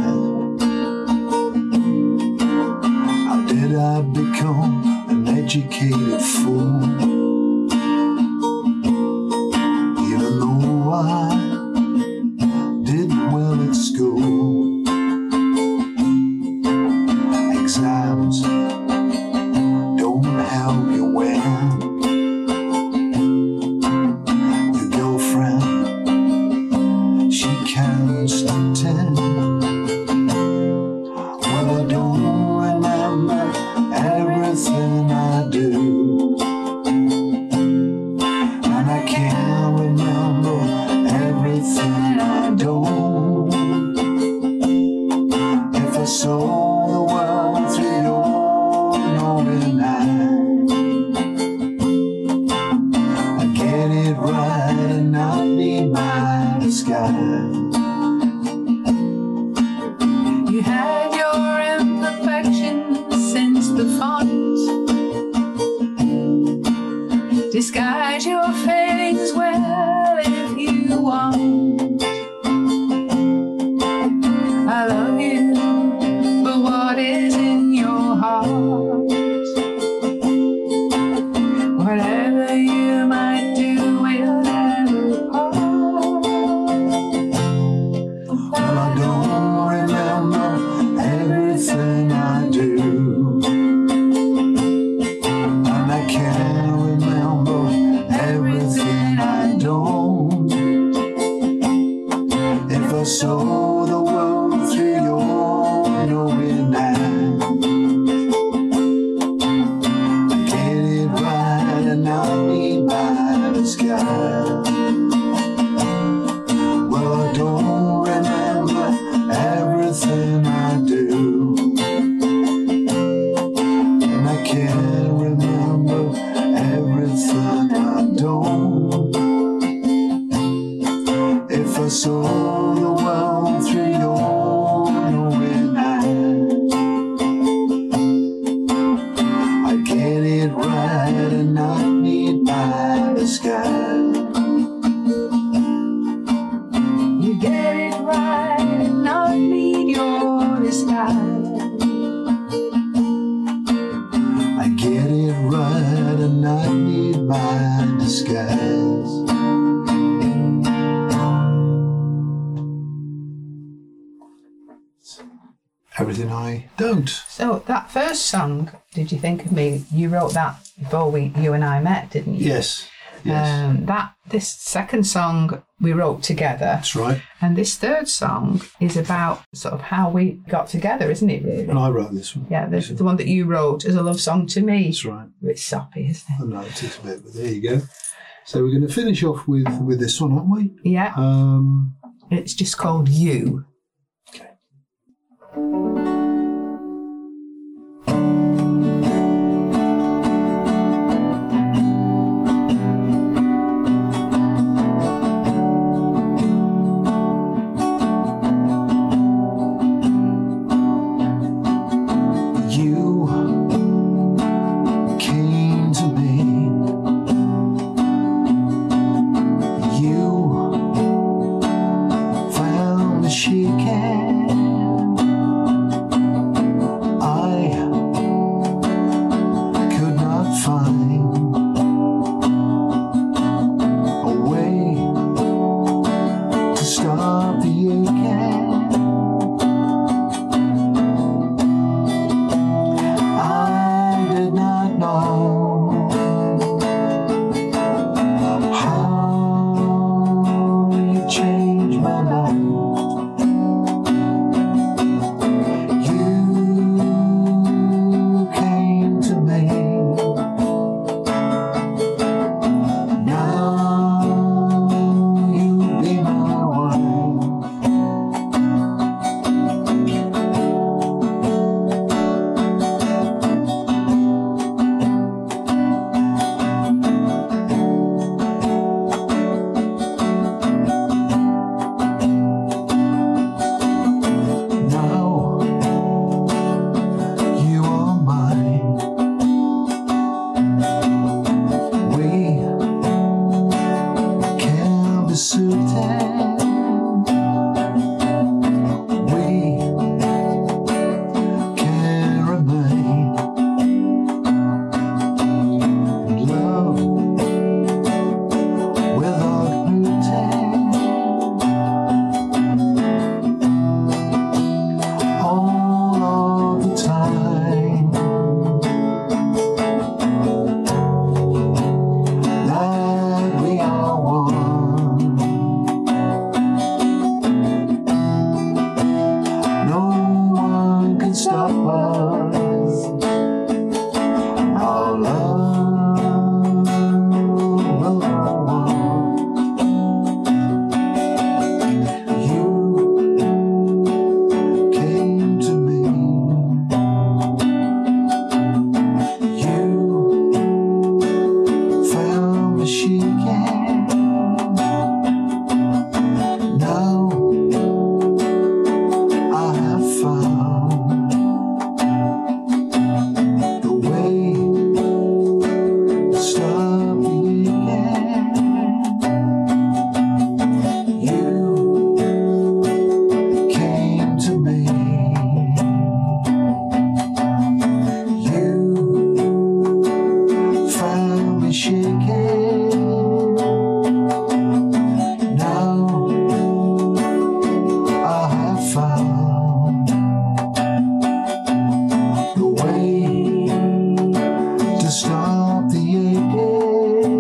How did I become an educated fool? Even though I did well at school, exams don't help you when your girlfriend, she counts to ten. Well, I don't remember everything I do, and I can't remember everything I don't. If I saw the world through your knowing eyes, I get it right and I'll be by the sky. You had your imperfections since the font. Disguise your failings well if you want. I love you, but what is in your heart? Whatever you might do will never part. Well, I don't remember everything I do, and I can't remember everything I don't. If I saw the world through your knowing eyes, I get it right and I'll be by the sky. Well, I don't remember everything I do, and I can't remember everything I don't. If I saw the world through your knowing eyes, I get it right and I need by the sky. You get it right and I need your disguise. I get it right and I need my disguise. Everything I don't. So that first song, Did You Think of Me? You wrote that before we, you and I met, didn't you? Yes. Yes. Um, that this second song we wrote together. That's right. And this third song is about sort of how we got together, isn't it? Really? And I wrote this one. Yeah, this is the one that you wrote as a love song to me. That's right. A bit soppy, isn't it? I know it is a bit, but there you go. So we're going to finish off with with this one, aren't we? Yeah. Um, it's just called You. she We can remain in love without pretend. All of the time that we are one. No one can stop us. Our love will go on. You came to me. You found me shaking. Now I have found the way to stop the aching. You came to me. You found me shaking. Now I have found the way to stop the aching.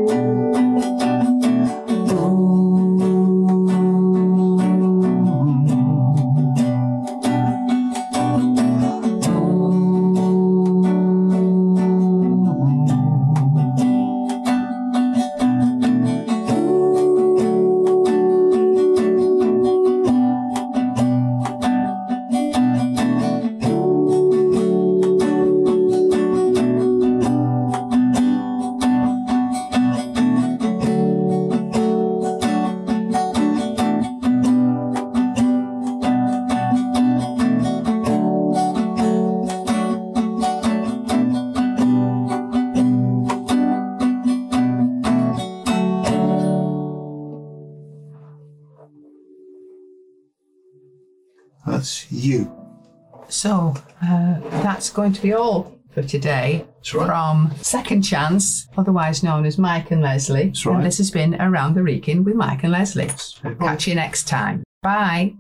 That's you. So uh, that's going to be all for today right. from Second Chance, otherwise known as Mike and Leslie. That's right. And this has been Around the Wrekin with Mike and Leslie. right. Catch you next time. Bye.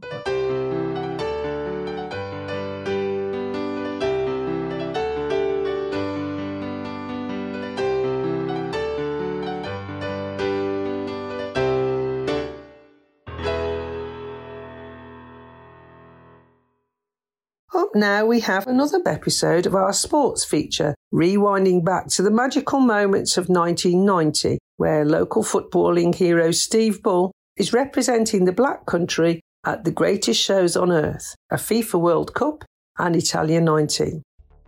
Up now we have another episode of our sports feature, rewinding back to the magical moments of nineteen ninety, where local footballing hero Steve Bull is representing the Black Country at the greatest shows on earth, a FIFA World Cup and Italia nineteen.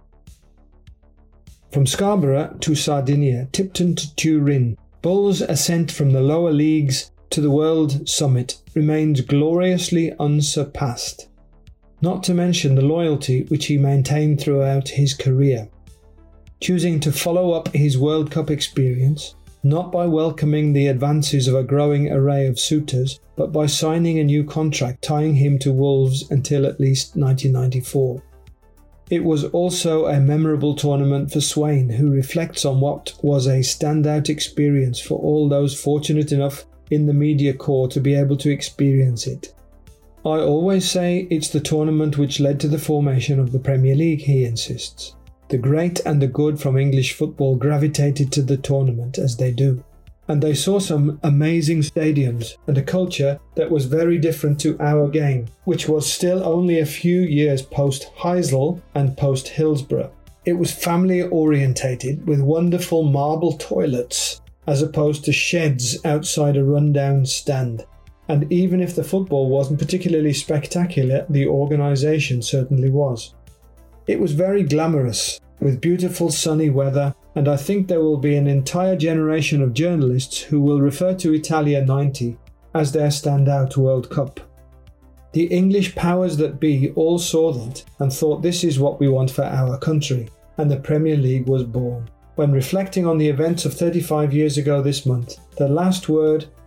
From Scarborough to Sardinia, Tipton to Turin, Bull's ascent from the lower leagues to the world summit remains gloriously unsurpassed. Not to mention the loyalty which he maintained throughout his career, choosing to follow up his World Cup experience, not by welcoming the advances of a growing array of suitors, but by signing a new contract tying him to Wolves until at least nineteen ninety-four. It was also a memorable tournament for Swain, who reflects on what was a standout experience for all those fortunate enough in the media corps to be able to experience it. I always say it's the tournament which led to the formation of the Premier League, he insists. The great and the good from English football gravitated to the tournament as they do, and they saw some amazing stadiums and a culture that was very different to our game, which was still only a few years post-Heysel and post-Hillsborough. It was family orientated with wonderful marble toilets as opposed to sheds outside a rundown stand. And even if the football wasn't particularly spectacular, the organisation certainly was. It was very glamorous, with beautiful sunny weather, and I think there will be an entire generation of journalists who will refer to Italia ninety as their standout World Cup. The English powers that be all saw that and thought this is what we want for our country, and the Premier League was born. When reflecting on the events of thirty-five years ago this month, the last word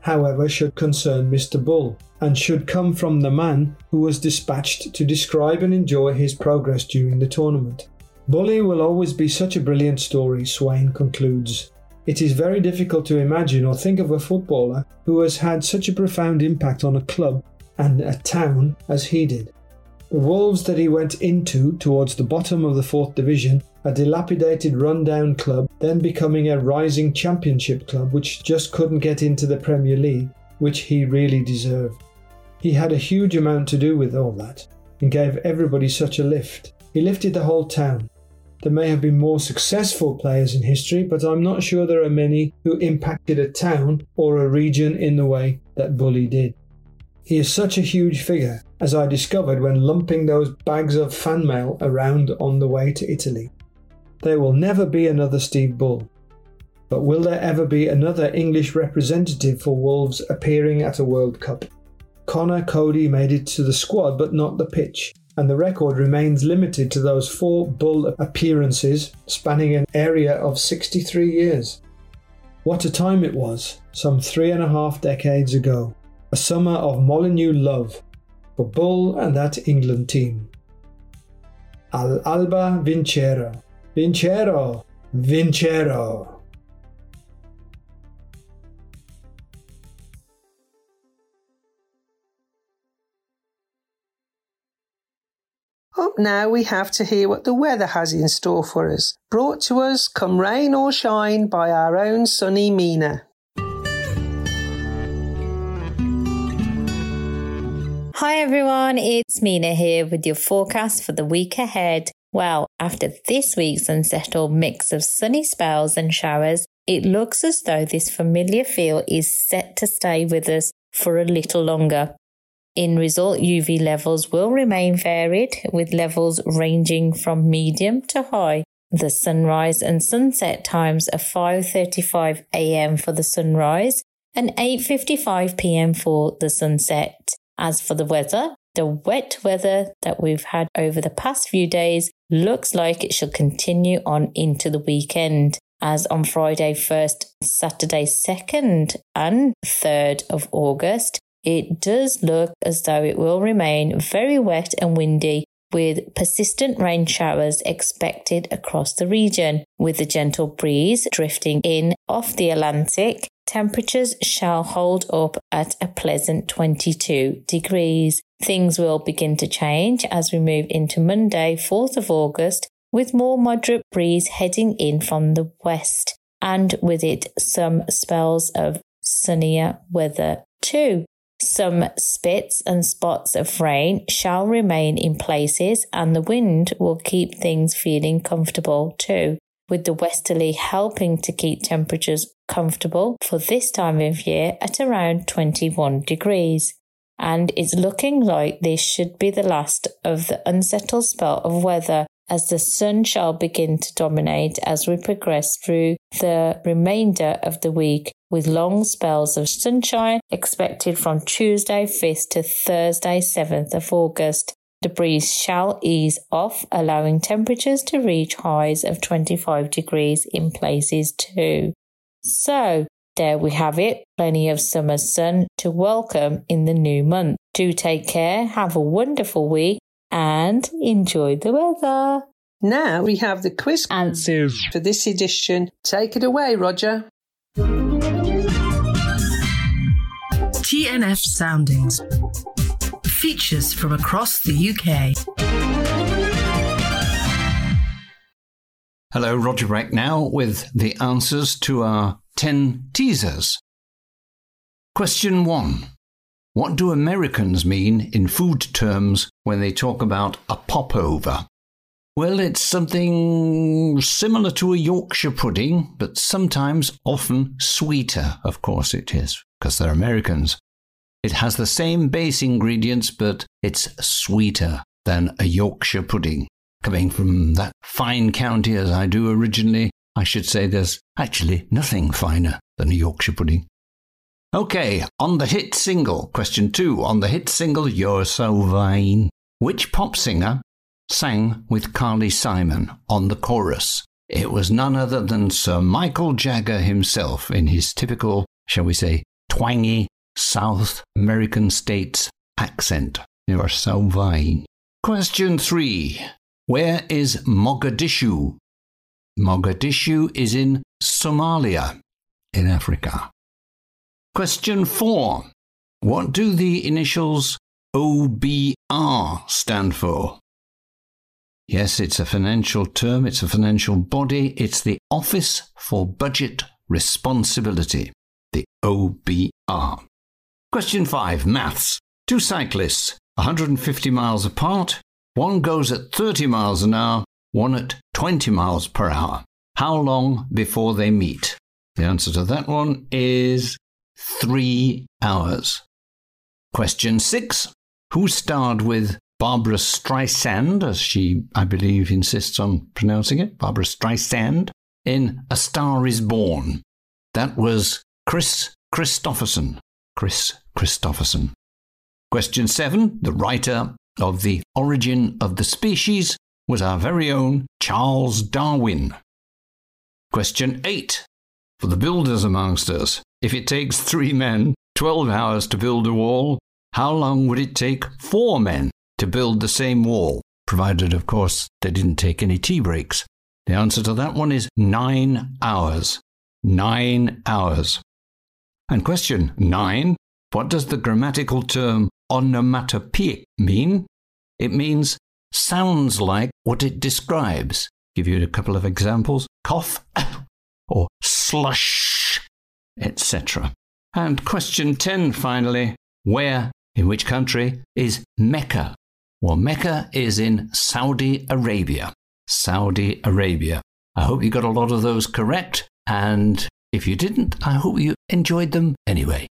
however, should concern Mister Bull, and should come from the man who was dispatched to describe and enjoy his progress during the tournament. Bully will always be such a brilliant story, Swain concludes. It is very difficult to imagine or think of a footballer who has had such a profound impact on a club and a town as he did. The Wolves that he went into towards the bottom of the fourth division, a dilapidated run-down club, then becoming a rising championship club which just couldn't get into the Premier League, which he really deserved. He had a huge amount to do with all that, and gave everybody such a lift. He lifted the whole town. There may have been more successful players in history, but I'm not sure there are many who impacted a town or a region in the way that Bully did. He is such a huge figure, as I discovered when lumping those bags of fan mail around on the way to Italy. There will never be another Steve Bull. But will there ever be another English representative for Wolves appearing at a World Cup? Connor Cody made it to the squad but not the pitch, and the record remains limited to those four Bull appearances spanning an area of sixty-three years. What a time it was, some three and a half decades ago. A summer of Molineux love for Bull and that England team. Al alba vincero, vincero, vincero. Up now we have to hear what the weather has in store for us, brought to us, come rain or shine, by our own sunny Mina. Hi everyone, it's Mina here with your forecast for the week ahead. Well, after this week's unsettled mix of sunny spells and showers, it looks as though this familiar feel is set to stay with us for a little longer. In result, U V levels will remain varied, with levels ranging from medium to high. The sunrise and sunset times are five thirty-five a m for the sunrise and eight fifty-five p m for the sunset. As for the weather, the wet weather that we've had over the past few days looks like it shall continue on into the weekend, as on Friday first, Saturday second and third of August, it does look as though it will remain very wet and windy, with persistent rain showers expected across the region. With a gentle breeze drifting in off the Atlantic, temperatures shall hold up at a pleasant twenty-two degrees. Things will begin to change as we move into Monday, fourth of August, with more moderate breeze heading in from the west, and with it some spells of sunnier weather too. Some spits and spots of rain shall remain in places, and the wind will keep things feeling comfortable too, with the westerly helping to keep temperatures comfortable for this time of year at around twenty-one degrees. And it's looking like this should be the last of the unsettled spell of weather, as the sun shall begin to dominate as we progress through the remainder of the week, with long spells of sunshine expected from Tuesday fifth to Thursday seventh of August. The breeze shall ease off, allowing temperatures to reach highs of twenty-five degrees in places too. So, there we have it, plenty of summer sun to welcome in the new month. Do take care, have a wonderful week, and enjoy the weather. Now we have the quiz answers for this edition. Take it away, Roger. T N F Soundings. Features from across the U K. Hello, Roger Breck now with the answers to our ten teasers. Question one. What do Americans mean in food terms when they talk about a popover? Well, it's something similar to a Yorkshire pudding, but sometimes often sweeter, of course it is, because they're Americans. It has the same base ingredients, but it's sweeter than a Yorkshire pudding. Coming from that fine county as I do originally, I should say there's actually nothing finer than a Yorkshire pudding. Okay, on the hit single, question two, on the hit single You're So Fine, which pop singer sang with Carly Simon on the chorus? It was none other than Sir Michael Jagger himself in his typical, shall we say, twangy South American states accent. You are so vain. Question three. Where is Mogadishu? Mogadishu is in Somalia, in Africa. Question four. What do the initials O B R stand for? Yes, it's a financial term, it's a financial body, it's the Office for Budget Responsibility, the O B R. Question five, maths. Two cyclists, one hundred fifty miles apart, one goes at thirty miles an hour, one at twenty miles per hour. How long before they meet? The answer to that one is three hours. Question six, who starred with Barbra Streisand, as she, I believe, insists on pronouncing it, Barbra Streisand, in A Star is Born? That was Chris Christopherson. Chris Christopherson. Question seven, the writer of The Origin of the Species was our very own Charles Darwin. Question eight, for the builders amongst us, if it takes three men twelve hours to build a wall, how long would it take four men to build the same wall, provided, of course, they didn't take any tea breaks? The answer to that one is nine hours. Nine hours. And question nine, what does the grammatical term onomatopoeic mean? It means sounds like what it describes. Give you a couple of examples. Cough or slush, et cetera. And question ten, finally, where, in which country, is Mecca? Well, Mecca is in Saudi Arabia. Saudi Arabia. I hope you got a lot of those correct, and if you didn't, I hope you enjoyed them anyway.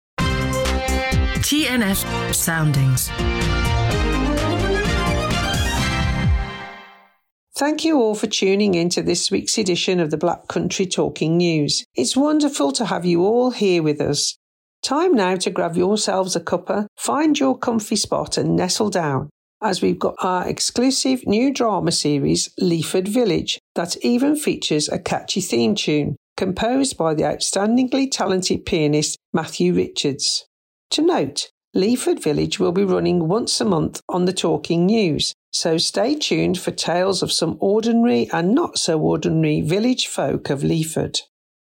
T N F Soundings. Thank you all for tuning in to this week's edition of the Black Country Talking News. It's wonderful to have you all here with us. Time now to grab yourselves a cuppa, find your comfy spot and nestle down, as we've got our exclusive new drama series, Leaford Village, that even features a catchy theme tune composed by the outstandingly talented pianist Matthew Richards. To note, Leaford Village will be running once a month on the Talking News, so stay tuned for tales of some ordinary and not so ordinary village folk of Leaford.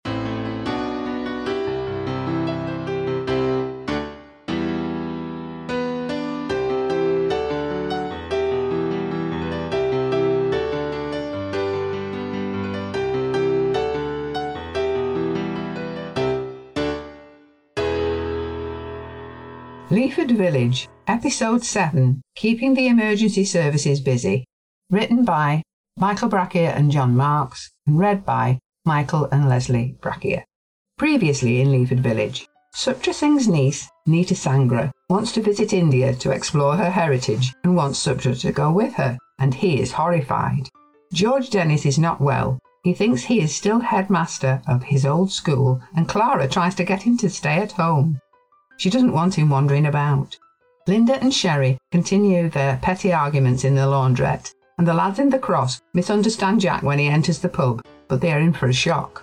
Leaford Village, Episode seven, Keeping the Emergency Services Busy. Written by Michael Brackier and John Marks, and read by Michael and Leslie Brackier. Previously in Leaford Village, Sutra Singh's niece, Nita Sangra, wants to visit India to explore her heritage and wants Sutra to go with her, and he is horrified. George Dennis is not well. He thinks he is still headmaster of his old school, and Clara tries to get him to stay at home. She doesn't want him wandering about. Linda and Sherry continue their petty arguments in the laundrette, and the lads in the cross misunderstand Jack when he enters the pub, but they are in for a shock.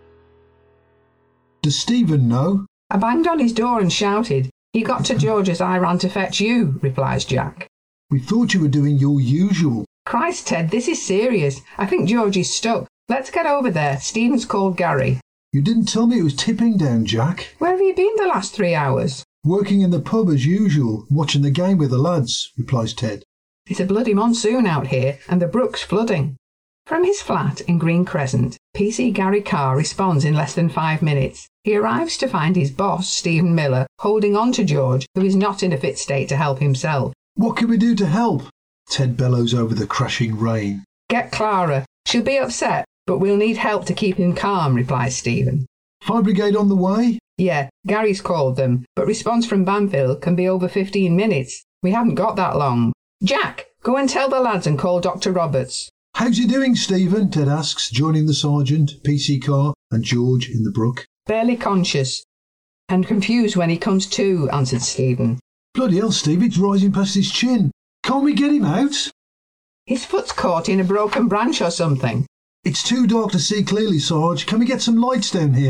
Does Stephen know? I banged on his door and shouted. He got to George as I ran to fetch you, replies Jack. We thought you were doing your usual. Christ, Ted, this is serious. I think George is stuck. Let's get over there. Stephen's called Gary. You didn't tell me it was tipping down, Jack. Where have you been the last three hours? Working in the pub as usual, watching the game with the lads, replies Ted. It's a bloody monsoon out here, and the brook's flooding. From his flat in Green Crescent, P C Gary Carr responds in less than five minutes. He arrives to find his boss, Stephen Miller, holding on to George, who is not in a fit state to help himself. What can we do to help? Ted bellows over the crashing rain. Get Clara. She'll be upset, but we'll need help to keep him calm, replies Stephen. Fire brigade on the way? Yeah, Gary's called them, but response from Banville can be over fifteen minutes. We haven't got that long. Jack, go and tell the lads and call Doctor Roberts. How's he doing, Stephen? Ted asks, joining the sergeant, P C Carr and George in the brook. Barely conscious and confused when he comes to, answered Stephen. Bloody hell, Steve, it's rising past his chin. Can't we get him out? His foot's caught in a broken branch or something. It's too dark to see clearly, Sarge. Can we get some lights down here?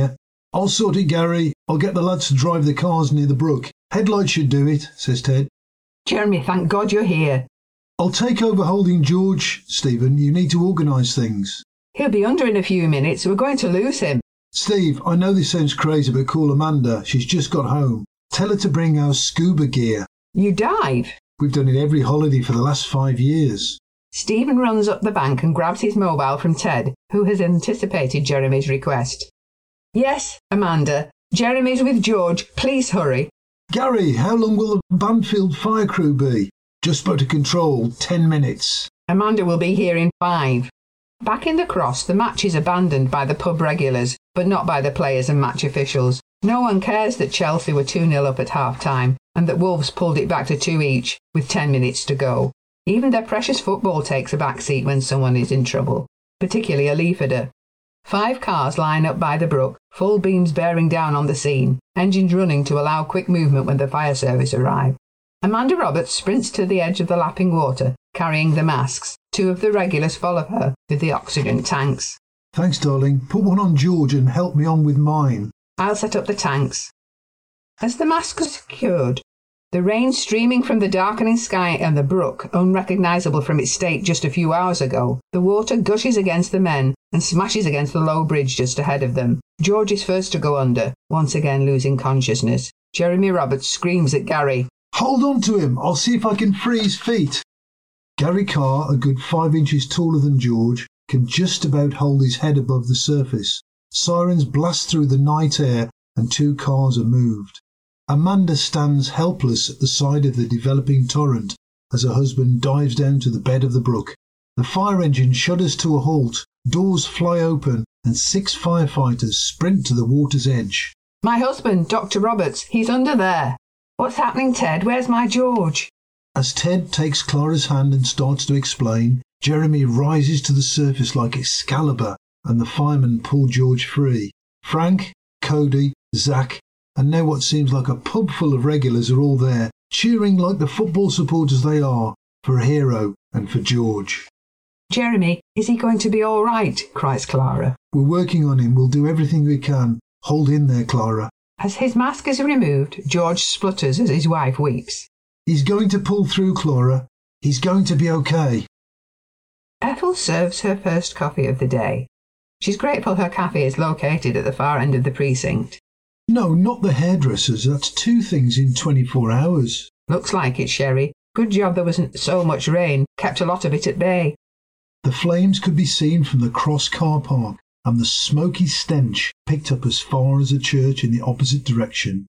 I'll sort it, Gary. I'll get the lads to drive the cars near the brook. Headlights should do it, says Ted. Jeremy, thank God you're here. I'll take over holding George, Stephen. You need to organise things. He'll be under in a few minutes. We're going to lose him. Steve, I know this sounds crazy, but call Amanda. She's just got home. Tell her to bring our scuba gear. You dive? We've done it every holiday for the last five years. Stephen runs up the bank and grabs his mobile from Ted, who has anticipated Jeremy's request. Yes, Amanda. Jeremy's with George. Please hurry. Gary, how long will the Banfield fire crew be? Just spoke to control. Ten minutes. Amanda will be here in five. Back in the Cross, the match is abandoned by the pub regulars, but not by the players and match officials. No one cares that Chelsea were two nil up at half-time and that Wolves pulled it back to two each with ten minutes to go. Even their precious football takes a back seat when someone is in trouble, particularly a Leaforder. Five cars line up by the brook, full beams bearing down on the scene, engines running to allow quick movement when the fire service arrive. Amanda Roberts sprints to the edge of the lapping water, carrying the masks. Two of the regulars follow her with the oxygen tanks. Thanks, darling. Put one on George and help me on with mine. I'll set up the tanks. As the masks are secured, the rain streaming from the darkening sky and the brook, unrecognisable from its state just a few hours ago, the water gushes against the men and smashes against the low bridge just ahead of them. George is first to go under, once again losing consciousness. Jeremy Roberts screams at Gary. Hold on to him. I'll see if I can free his feet. Gary Carr, a good five inches taller than George, can just about hold his head above the surface. Sirens blast through the night air and two cars are moved. Amanda stands helpless at the side of the developing torrent as her husband dives down to the bed of the brook. The fire engine shudders to a halt, doors fly open, and six firefighters sprint to the water's edge. My husband, Doctor Roberts, he's under there. What's happening, Ted? Where's my George? As Ted takes Clara's hand and starts to explain, Jeremy rises to the surface like Excalibur, and the firemen pull George free. Frank, Cody, Zach, and now what seems like a pub full of regulars are all there, cheering like the football supporters they are, for a hero and for George. Jeremy, is he going to be all right? Cries Clara. We're working on him. We'll do everything we can. Hold in there, Clara. As his mask is removed, George splutters as his wife weeps. He's going to pull through, Clara. He's going to be okay. Ethel serves her first coffee of the day. She's grateful her cafe is located at the far end of the precinct. No, not the hairdressers. That's two things in twenty-four hours. Looks like it, Sherry. Good job there wasn't so much rain. Kept a lot of it at bay. The flames could be seen from the Cross car park, and the smoky stench picked up as far as a church in the opposite direction.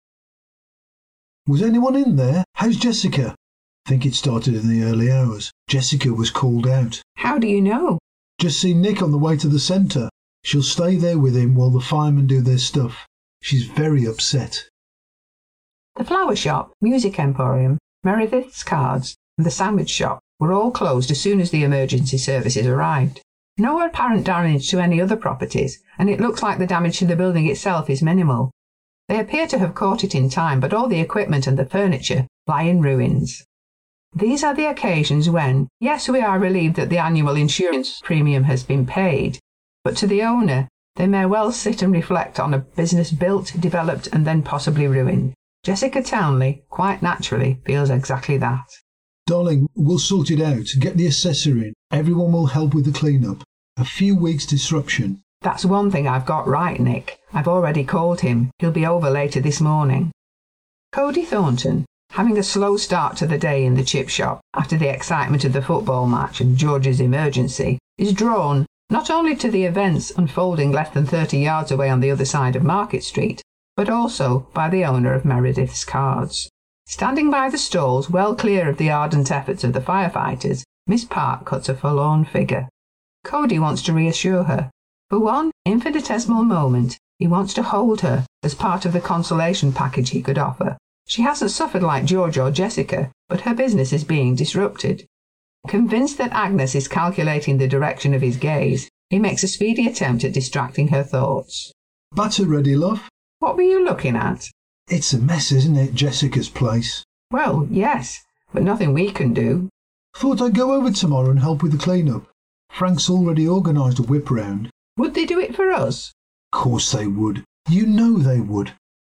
Was anyone in there? How's Jessica? I think it started in the early hours. Jessica was called out. How do you know? Just seen Nick on the way to the centre. She'll stay there with him while the firemen do their stuff. She's very upset. The flower shop, music emporium, Meredith's cards, and the sandwich shop were all closed as soon as the emergency services arrived. No apparent damage to any other properties, and it looks like the damage to the building itself is minimal. They appear to have caught it in time, but all the equipment and the furniture lie in ruins. These are the occasions when, yes, we are relieved that the annual insurance premium has been paid, but to the owner, they may well sit and reflect on a business built, developed, and then possibly ruined. Jessica Townley, quite naturally, feels exactly that. Darling, we'll sort it out. Get the assessor in. Everyone will help with the clean-up. A few weeks' disruption. That's one thing I've got right, Nick. I've already called him. He'll be over later this morning. Cody Thornton, having a slow start to the day in the chip shop after the excitement of the football match and George's emergency, is drawn not only to the events unfolding less than thirty yards away on the other side of Market Street, but also by the owner of Meredith's Cards. Standing by the stalls, well clear of the ardent efforts of the firefighters, Miss Park cuts a forlorn figure. Cody wants to reassure her. For one infinitesimal moment, he wants to hold her as part of the consolation package he could offer. She hasn't suffered like George or Jessica, but her business is being disrupted. Convinced that Agnes is calculating the direction of his gaze, he makes a speedy attempt at distracting her thoughts. Batter ready, love? What were you looking at? It's a mess, isn't it, Jessica's place? Well, yes, but nothing we can do. Thought I'd go over tomorrow and help with the clean-up. Frank's already organised a whip round. Would they do it for us? Course they would. You know they would.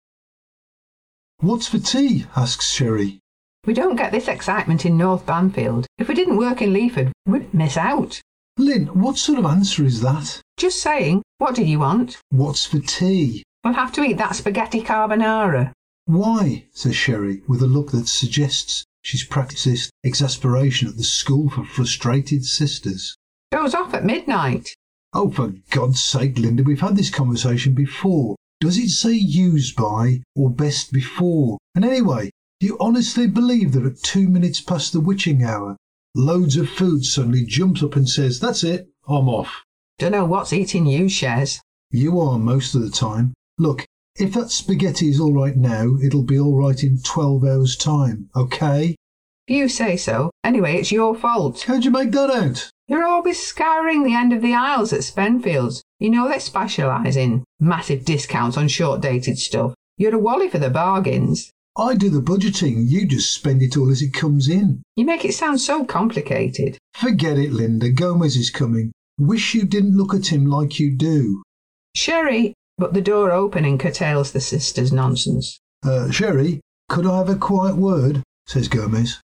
What's for tea? Asks Sherry. We don't get this excitement in North Banfield. If we didn't work in Leaford, we'd miss out. Lynn, what sort of answer is that? Just saying. What do you want? What's for tea? We'll have to eat that spaghetti carbonara. Why? Says Sherry, with a look that suggests she's practised exasperation at the school for frustrated sisters. Goes off at midnight. Oh, for God's sake, Linda, we've had this conversation before. Does it say use by or best before? And anyway, do you honestly believe that at two minutes past the witching hour, loads of food suddenly jumps up and says, that's it, I'm off? Dunno what's eating you, Shez. You are most of the time. Look, if that spaghetti is all right now, it'll be all right in twelve hours' time, okay? You say so. Anyway, it's your fault. How'd you make that out? You're always scouring the end of the aisles at Spenfields. You know they specialise in massive discounts on short-dated stuff. You're a wally for the bargains. I do the budgeting. You just spend it all as it comes in. You make it sound so complicated. Forget it, Linda. Gomez is coming. Wish you didn't look at him like you do. Sherry, but the door opening curtails the sisters' nonsense. Uh, Sherry, could I have a quiet word? Says Gomez.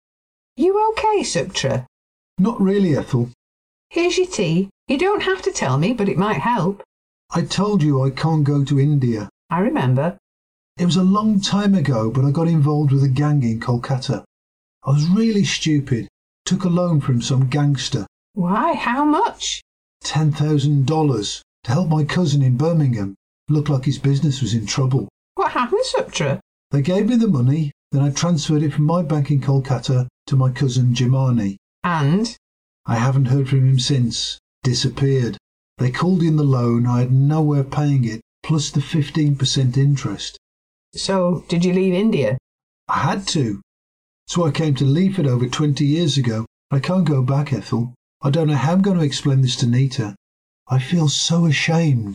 You okay, Subtra? Not really, Ethel. Here's your tea. You don't have to tell me, but it might help. I told you I can't go to India. I remember. It was a long time ago, but I got involved with a gang in Kolkata. I was really stupid. Took a loan from some gangster. Why? How much? Ten thousand dollars to help my cousin in Birmingham. Looked like his business was in trouble. What happened, Subtra? They gave me the money, then I transferred it from my bank in Kolkata to my cousin Jimani. And? I haven't heard from him since. Disappeared. They called in the loan. I had no way of paying it, plus the fifteen percent interest. So, did you leave India? I had to. So I came to Leaford over twenty years ago. I can't go back, Ethel. I don't know how I'm going to explain this to Nita. I feel so ashamed.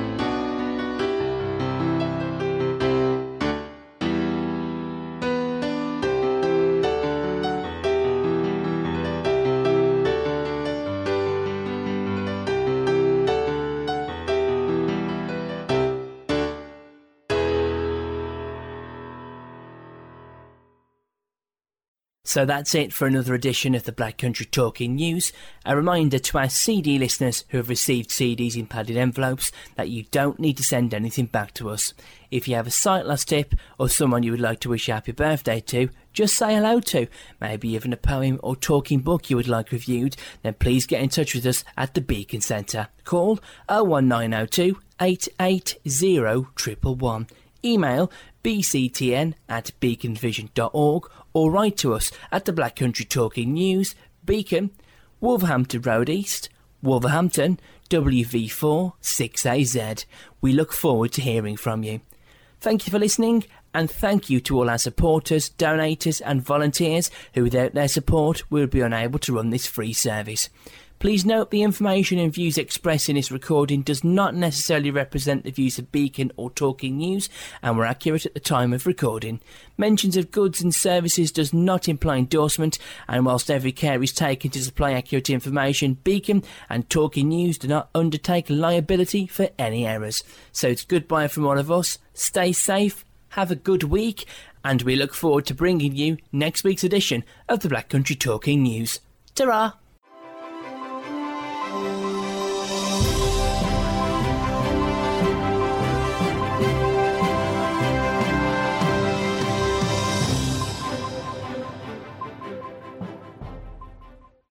So that's it for another edition of the Black Country Talking News. A reminder to our C D listeners who have received C Ds in padded envelopes that you don't need to send anything back to us. If you have a sight loss tip or someone you would like to wish a happy birthday to, just say hello to, maybe even a poem or talking book you would like reviewed, then please get in touch with us at the Beacon Centre. Call oh one nine oh two, eight eight oh, one one one. Email b c t n at beacon vision dot org or write to us at the Black Country Talking News, Beacon, Wolverhampton Road East, Wolverhampton, W V four six A Z. We look forward to hearing from you. Thank you for listening, and thank you to all our supporters, donators and volunteers who without their support we would be unable to run this free service. Please note the information and views expressed in this recording does not necessarily represent the views of Beacon or Talking News and were accurate at the time of recording. Mentions of goods and services does not imply endorsement, and whilst every care is taken to supply accurate information, Beacon and Talking News do not undertake liability for any errors. So it's goodbye from all of us, stay safe, have a good week, and we look forward to bringing you next week's edition of the Black Country Talking News. Ta-ra!